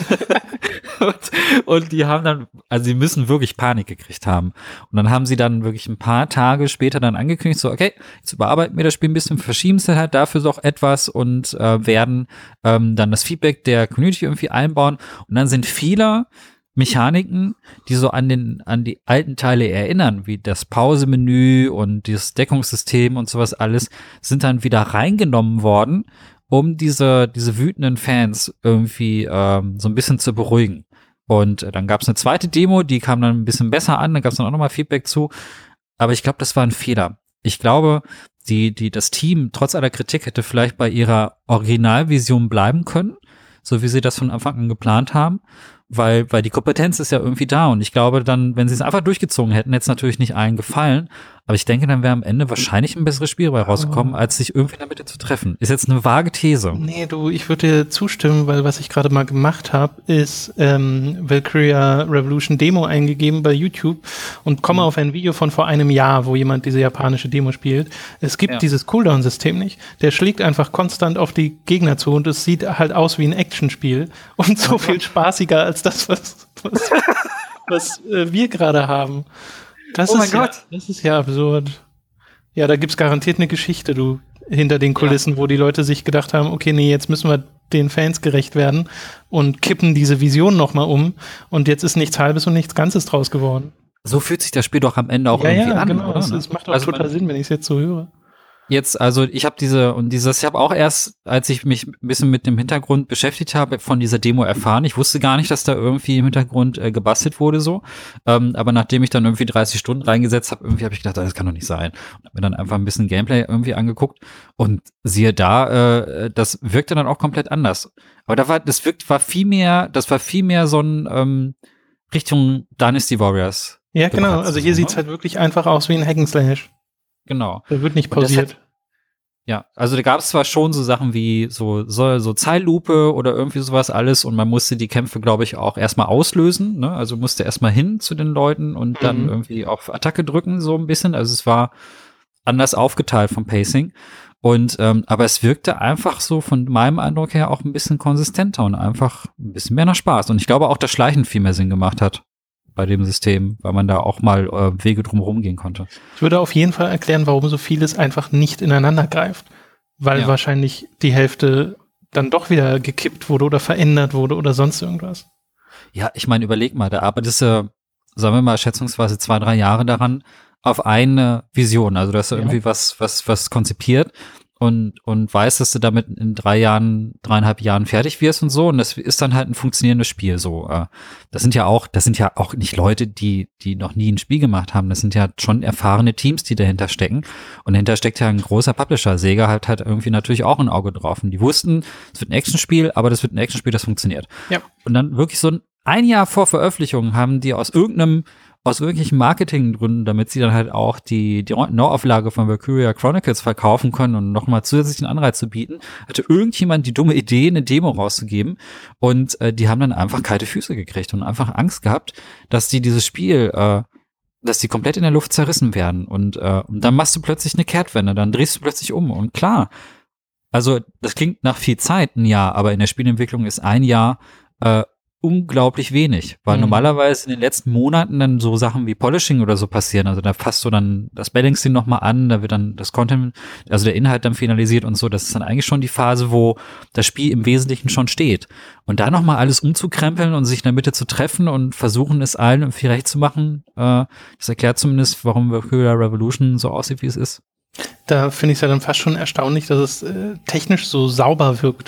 S1: und, und die haben dann, also sie müssen wirklich Panik gekriegt haben. Und dann haben sie dann wirklich ein paar Tage später dann angekündigt, so okay, jetzt überarbeiten wir das Spiel ein bisschen, verschieben es halt dafür doch etwas und äh, werden ähm, dann das Feedback der Community irgendwie einbauen. Und dann sind viele Mechaniken, die so an den an die alten Teile erinnern, wie das Pausemenü und dieses Deckungssystem und sowas alles, sind dann wieder reingenommen worden, um diese diese wütenden Fans irgendwie ähm, so ein bisschen zu beruhigen. Und äh, dann gab es eine zweite Demo, die kam dann ein bisschen besser an, da gab es dann auch nochmal Feedback zu. Aber ich glaube, das war ein Fehler. Ich glaube, die die das Team trotz aller Kritik hätte vielleicht bei ihrer Originalvision bleiben können, so wie sie das von Anfang an geplant haben. Weil, weil die Kompetenz ist ja irgendwie da und ich glaube dann, wenn sie es einfach durchgezogen hätten, hätte es natürlich nicht allen gefallen, aber ich denke, dann wäre am Ende wahrscheinlich ein besseres Spiel dabei rausgekommen, als sich irgendwie in der Mitte zu treffen. Ist jetzt eine vage These.
S2: Nee, du, ich würde dir zustimmen, weil was ich gerade mal gemacht habe, ist ähm, Valkyria Revolution Demo eingegeben bei YouTube und komme mhm. auf ein Video von vor einem Jahr, wo jemand diese japanische Demo spielt. Es gibt ja. dieses Cooldown-System nicht. Der schlägt einfach konstant auf die Gegner zu und es sieht halt aus wie ein Actionspiel und so viel spaßiger als das, was, was, was äh, wir gerade haben. Das
S1: oh mein
S2: ist ja,
S1: Gott.
S2: Das ist ja absurd. Ja, da gibt's garantiert eine Geschichte, du, hinter den Kulissen, ja. wo die Leute sich gedacht haben, okay, nee, jetzt müssen wir den Fans gerecht werden und kippen diese Vision nochmal um und jetzt ist nichts Halbes und nichts Ganzes draus geworden.
S1: So fühlt sich das Spiel doch am Ende auch
S2: ja,
S1: irgendwie
S2: ja,
S1: an,
S2: genau.
S1: oder?
S2: Das, das macht auch
S1: also
S2: total
S1: man,
S2: Sinn, wenn ich es jetzt so höre.
S1: Jetzt, also ich habe diese und dieses, ich habe auch erst, als ich mich ein bisschen mit dem Hintergrund beschäftigt habe, von dieser Demo erfahren. Ich wusste gar nicht, dass da irgendwie im Hintergrund äh, gebastelt wurde so. Ähm, aber nachdem ich dann irgendwie dreißig Stunden reingesetzt habe, irgendwie habe ich gedacht, das kann doch nicht sein. Und habe mir dann einfach ein bisschen Gameplay irgendwie angeguckt und siehe da, äh, das wirkte dann auch komplett anders. Aber da war, das wirkt, war viel mehr, das war viel mehr so ein ähm, Richtung Dynasty Warriors.
S2: Ja, genau. Also hier sieht's halt wirklich einfach aus wie ein Hack'n'Slash.
S1: Genau.
S2: Der wird nicht pausiert.
S1: Hat, ja, also da gab es zwar schon so Sachen wie so, so, so Zeitlupe oder irgendwie sowas alles und man musste die Kämpfe, glaube ich, auch erstmal auslösen, ne? Also musste erstmal hin zu den Leuten und mhm. dann irgendwie auf Attacke drücken, so ein bisschen. Also es war anders aufgeteilt vom Pacing. Und ähm, aber es wirkte einfach so von meinem Eindruck her auch ein bisschen konsistenter und einfach ein bisschen mehr nach Spaß. Und ich glaube auch, dass Schleichen viel mehr Sinn gemacht hat bei dem System, weil man da auch mal äh, Wege drumherum gehen konnte.
S2: Ich würde auf jeden Fall erklären, warum so vieles einfach nicht ineinander greift. Weil ja. wahrscheinlich die Hälfte dann doch wieder gekippt wurde oder verändert wurde oder sonst irgendwas.
S1: Ja, ich meine, überleg mal, da arbeitest du, sagen wir mal, schätzungsweise zwei, drei Jahre daran, auf eine Vision. Also du hast ja irgendwie was, was, was konzipiert und, und weißt, dass du damit in drei Jahren, dreieinhalb Jahren fertig wirst und so. Und das ist dann halt ein funktionierendes Spiel, so. Das sind ja auch, das sind ja auch nicht Leute, die, die noch nie ein Spiel gemacht haben. Das sind ja schon erfahrene Teams, die dahinter stecken. Und dahinter steckt ja ein großer Publisher. Sega hat halt irgendwie natürlich auch ein Auge drauf. Und die wussten, es wird ein Actionspiel, aber das wird ein Actionspiel, das funktioniert.
S2: Ja.
S1: Und dann wirklich so ein, ein Jahr vor Veröffentlichung haben die aus irgendeinem aus irgendwelchen Marketinggründen, damit sie dann halt auch die, die Neuauflage von Valkyria Chronicles verkaufen können und nochmal zusätzlichen Anreiz zu bieten, hatte irgendjemand die dumme Idee, eine Demo rauszugeben und äh, die haben dann einfach kalte Füße gekriegt und einfach Angst gehabt, dass die dieses Spiel, äh, dass die komplett in der Luft zerrissen werden und, äh, und dann machst du plötzlich eine Kehrtwende, dann drehst du plötzlich um und klar, also das klingt nach viel Zeit, ein Jahr, aber in der Spielentwicklung ist ein Jahr äh, unglaublich wenig, weil mhm. normalerweise in den letzten Monaten dann so Sachen wie Polishing oder so passieren, also da passt du dann das Balancing nochmal an, da wird dann das Content, also der Inhalt dann finalisiert und so, das ist dann eigentlich schon die Phase, wo das Spiel im Wesentlichen schon steht und da nochmal alles umzukrempeln und sich in der Mitte zu treffen und versuchen es allen irgendwie recht zu machen, äh, das erklärt zumindest, warum Valkyria Revolution so aussieht, wie es ist.
S2: Da finde ich es ja dann fast schon erstaunlich, dass es äh, technisch so sauber wirkt.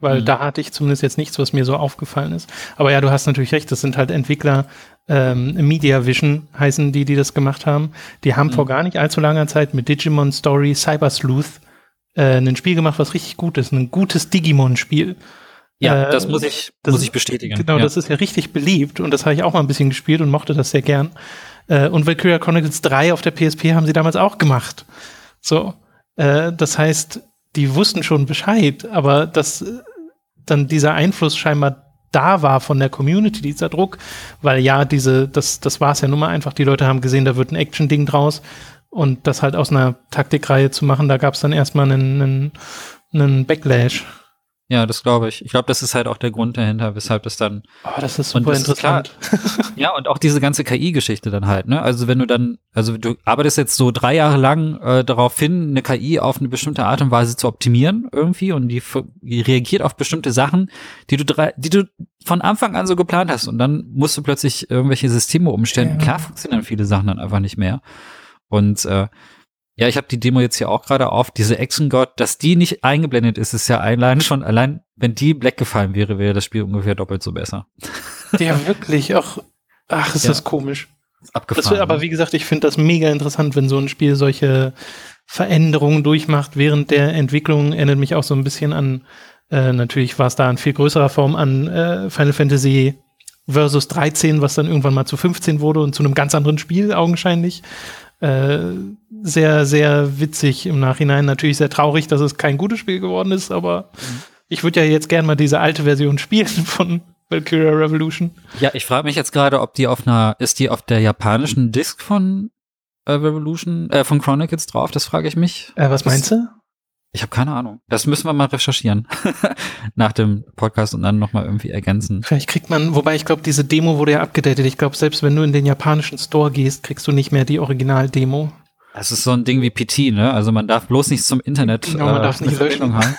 S2: Weil
S1: Mhm.
S2: da hatte ich zumindest jetzt nichts, was mir so aufgefallen ist. Aber ja, du hast natürlich recht, das sind halt Entwickler, ähm, Media Vision heißen die, die das gemacht haben. Die haben
S1: Mhm.
S2: vor gar nicht allzu langer Zeit mit Digimon Story Cyber Sleuth äh, ein Spiel gemacht, was richtig gut ist. Ein gutes Digimon-Spiel.
S1: Ja,
S2: Äh,
S1: das muss ich,
S2: das
S1: muss
S2: ist-
S1: ich bestätigen.
S2: Genau,
S1: ja.
S2: das ist ja richtig beliebt und das habe ich auch mal ein bisschen gespielt und mochte das sehr gern. Äh, und Valkyria Chronicles drei auf der P S P haben sie damals auch gemacht. So, äh, das heißt, die wussten schon Bescheid, aber dass äh, dann dieser Einfluss scheinbar da war von der Community, dieser Druck, weil ja, diese, das, das war es ja nun mal einfach, die Leute haben gesehen, da wird ein Action-Ding draus und das halt aus einer Taktikreihe zu machen, da gab es dann erstmal einen, einen, einen Backlash.
S1: Ja, das glaube ich. Ich glaube, das ist halt auch der Grund dahinter, weshalb das dann
S2: Oh, das ist
S1: Und
S2: super
S1: das ist
S2: interessant.
S1: Ja, und auch diese ganze K I-Geschichte dann halt, ne? Also wenn du dann, also du arbeitest jetzt so drei Jahre lang äh, darauf hin, eine K I auf eine bestimmte Art und Weise zu optimieren irgendwie und die, f- die reagiert auf bestimmte Sachen, die du drei, die du von Anfang an so geplant hast und dann musst du plötzlich irgendwelche Systeme umstellen.
S2: Ja.
S1: Klar funktionieren viele Sachen dann einfach nicht mehr. Und äh, ja, ich habe die Demo jetzt hier auch gerade auf, diese Action God, dass die nicht eingeblendet ist, ist ja allein schon, allein wenn die black gefallen wäre, wäre das Spiel ungefähr doppelt so besser.
S2: Ja, wirklich, auch, ach, ist
S1: Ja.
S2: das komisch.
S1: Abgefahren.
S2: Das, aber wie gesagt, ich finde das mega interessant, wenn so ein Spiel solche Veränderungen durchmacht während der Entwicklung. Erinnert mich auch so ein bisschen an, äh, natürlich war es da in viel größerer Form an äh, Final Fantasy Versus dreizehn, was dann irgendwann mal zu fünfzehn wurde und zu einem ganz anderen Spiel augenscheinlich. Äh, sehr, sehr witzig im Nachhinein. Natürlich sehr traurig, dass es kein gutes Spiel geworden ist, aber ich würde ja jetzt gern mal diese alte Version spielen von Valkyria Revolution.
S1: Ja, ich frage mich jetzt gerade, ob die auf einer, ist die auf der japanischen Disc von äh, Revolution, äh, von Chronicles drauf? Das frage ich mich.
S2: Äh, was meinst du?
S1: Ich habe keine Ahnung. Das müssen wir mal recherchieren nach dem Podcast und dann nochmal irgendwie ergänzen.
S2: Vielleicht kriegt man, wobei ich glaube, diese Demo wurde ja abgedatet. Ich glaube, selbst wenn du in den japanischen Store gehst, kriegst du nicht mehr die Original-Demo.
S1: Das ist so ein Ding wie P T, ne? Also man darf bloß nicht zum Internet
S2: Genau, man
S1: äh,
S2: darf nicht
S1: eine Verbindung haben.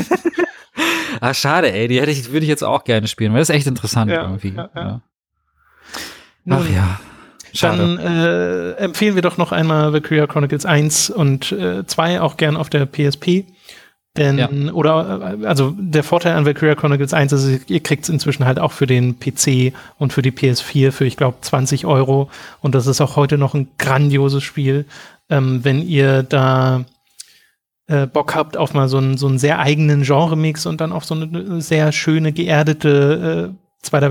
S1: Ah, schade, ey. Die hätte ich, würde ich jetzt auch gerne spielen, weil das ist echt interessant
S2: Ja,
S1: irgendwie.
S2: ja, ja.
S1: Ja.
S2: Nun,
S1: Ach ja. Schade.
S2: Dann äh, empfehlen wir doch noch einmal Valkyria Chronicles eins und äh, zwei auch gern auf der P S P. Denn,
S1: Ja.
S2: oder, äh, also der Vorteil an Valkyria Chronicles eins ist, ihr kriegt es inzwischen halt auch für den P C und für die P S vier für, ich glaube, zwanzig Euro. Und das ist auch heute noch ein grandioses Spiel. Ähm, wenn ihr da äh, Bock habt auf mal so einen, so einen sehr eigenen Genre-Mix und dann auf so eine sehr schöne, geerdete äh, Zweiter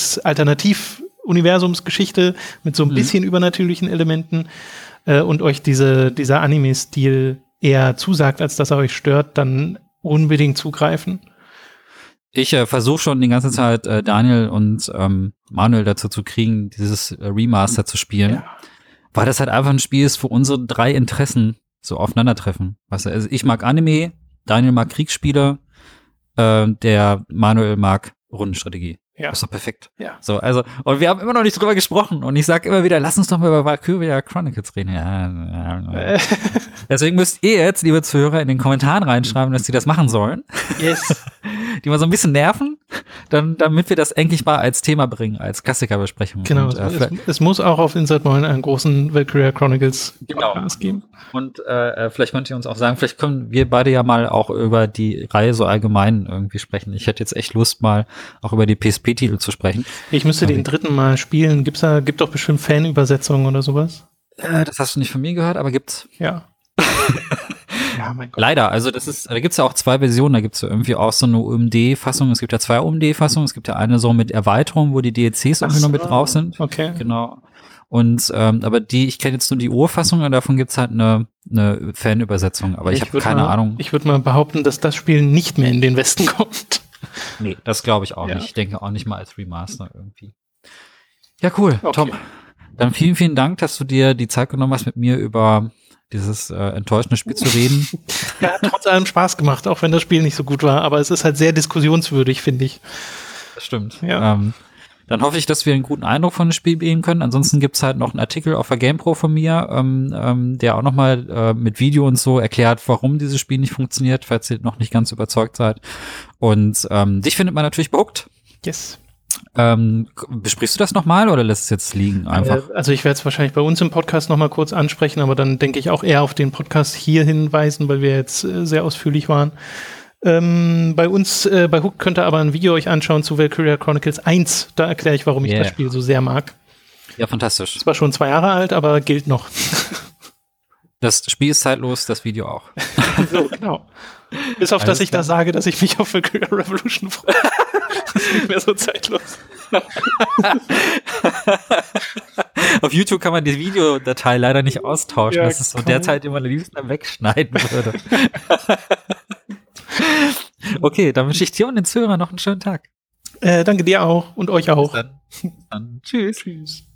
S2: Weltkriegs-Alternativ-Universumsgeschichte mit so ein
S1: Mhm.
S2: bisschen übernatürlichen Elementen äh, und euch diese, dieser Anime-Stil eher zusagt, als dass er euch stört, dann unbedingt zugreifen.
S1: Ich äh, versuche schon die ganze Zeit, äh, Daniel und ähm, Manuel dazu zu kriegen, dieses äh, Remaster zu spielen.
S2: Ja.
S1: Weil das halt einfach ein Spiel ist, wo unsere drei Interessen so aufeinandertreffen. Weißt du, also ich mag Anime, Daniel mag Kriegsspiele, äh, der Manuel mag Rundenstrategie.
S2: Ja.
S1: Das ist doch perfekt.
S2: Ja.
S1: So, also, und wir haben immer noch nicht drüber gesprochen. Und ich sage immer wieder, lass uns doch mal über Valkyria Chronicles reden. Ja, ja, ja. Deswegen müsst ihr jetzt, liebe Zuhörer, in den Kommentaren reinschreiben, dass die das machen sollen.
S2: Yes.
S1: Die mal so ein bisschen nerven, dann, damit wir das endlich mal als Thema bringen, als Klassikerbesprechung.
S2: Genau.
S1: Und, äh,
S2: es,
S1: vielleicht,
S2: es muss auch auf Insert neun einen großen Valkyria Chronicles
S1: Genau.
S2: Podcast geben.
S1: und äh, vielleicht könnt ihr uns auch sagen, vielleicht können wir beide ja mal auch über die Reihe so allgemein irgendwie sprechen. Ich hätte jetzt echt Lust, mal auch über die P S P-Titel zu sprechen.
S2: Ich müsste
S1: Okay.
S2: den dritten mal spielen. Gibt's da, gibt doch bestimmt Fanübersetzungen oder sowas?
S1: Äh, das hast du nicht von mir gehört, aber gibt's.
S2: Ja. Ja, mein Gott.
S1: Leider, also das ist, da gibt's ja auch zwei Versionen, da gibt's ja irgendwie auch so eine O M D-Fassung, es gibt ja zwei O M D-Fassungen, es gibt ja eine so mit Erweiterung, wo die D L Cs irgendwie noch mit drauf sind.
S2: Okay.
S1: Genau. Und ähm, aber die, ich kenne jetzt nur die Urfassung und davon gibt's halt eine, eine Fanübersetzung, aber ich, habe
S2: würd
S1: keine
S2: mal,
S1: Ahnung.
S2: Ich würde mal behaupten, dass das Spiel nicht mehr in den Westen kommt.
S1: Nee, das glaube ich auch
S2: Ja.
S1: nicht. Ich denke auch nicht mal als Remaster irgendwie. Ja, cool.
S2: Okay.
S1: Tom, dann vielen, vielen Dank, dass du dir die Zeit genommen hast, mit mir über dieses äh, enttäuschende Spiel zu reden.
S2: Ja, hat trotz allem Spaß gemacht, auch wenn das Spiel nicht so gut war. Aber es ist halt sehr diskussionswürdig, finde ich.
S1: Das stimmt.
S2: Ja.
S1: Ähm, dann hoffe ich, dass wir einen guten Eindruck von dem Spiel geben können. Ansonsten gibt's halt noch einen Artikel auf der GamePro von mir, ähm, ähm, der auch nochmal äh, mit Video und so erklärt, warum dieses Spiel nicht funktioniert, falls ihr noch nicht ganz überzeugt seid. Und ähm, dich findet man natürlich bei Hooked.
S2: Yes.
S1: Ähm, besprichst du das nochmal oder lässt es jetzt liegen einfach?
S2: Äh, also ich werde es wahrscheinlich bei uns im Podcast nochmal kurz ansprechen, aber dann denke ich auch eher auf den Podcast hier hinweisen, weil wir jetzt äh, sehr ausführlich waren. Ähm, bei uns, äh, bei Hook könnt ihr aber ein Video euch anschauen zu Valkyria Chronicles eins. Da erkläre ich, warum ich
S1: Yeah.
S2: das Spiel so sehr mag.
S1: Ja, fantastisch.
S2: Ist zwar schon zwei Jahre alt, aber gilt noch.
S1: Das Spiel ist zeitlos, das Video auch.
S2: So, genau. Bis auf,
S1: Alles
S2: dass ich
S1: klar.
S2: da sage, dass ich mich auf Valkyria Revolution freue. Das ist nicht mehr so zeitlos.
S1: Auf YouTube kann man die Videodatei leider nicht austauschen.
S2: Ja,
S1: das ist so
S2: kaum.
S1: derzeit immer am liebsten wegschneiden würde. Okay, dann wünsche ich dir und den Zuhörern noch einen schönen Tag.
S2: Äh, danke dir auch und euch auch.
S1: Bis dann. Bis dann. Tschüss.
S2: Tschüss.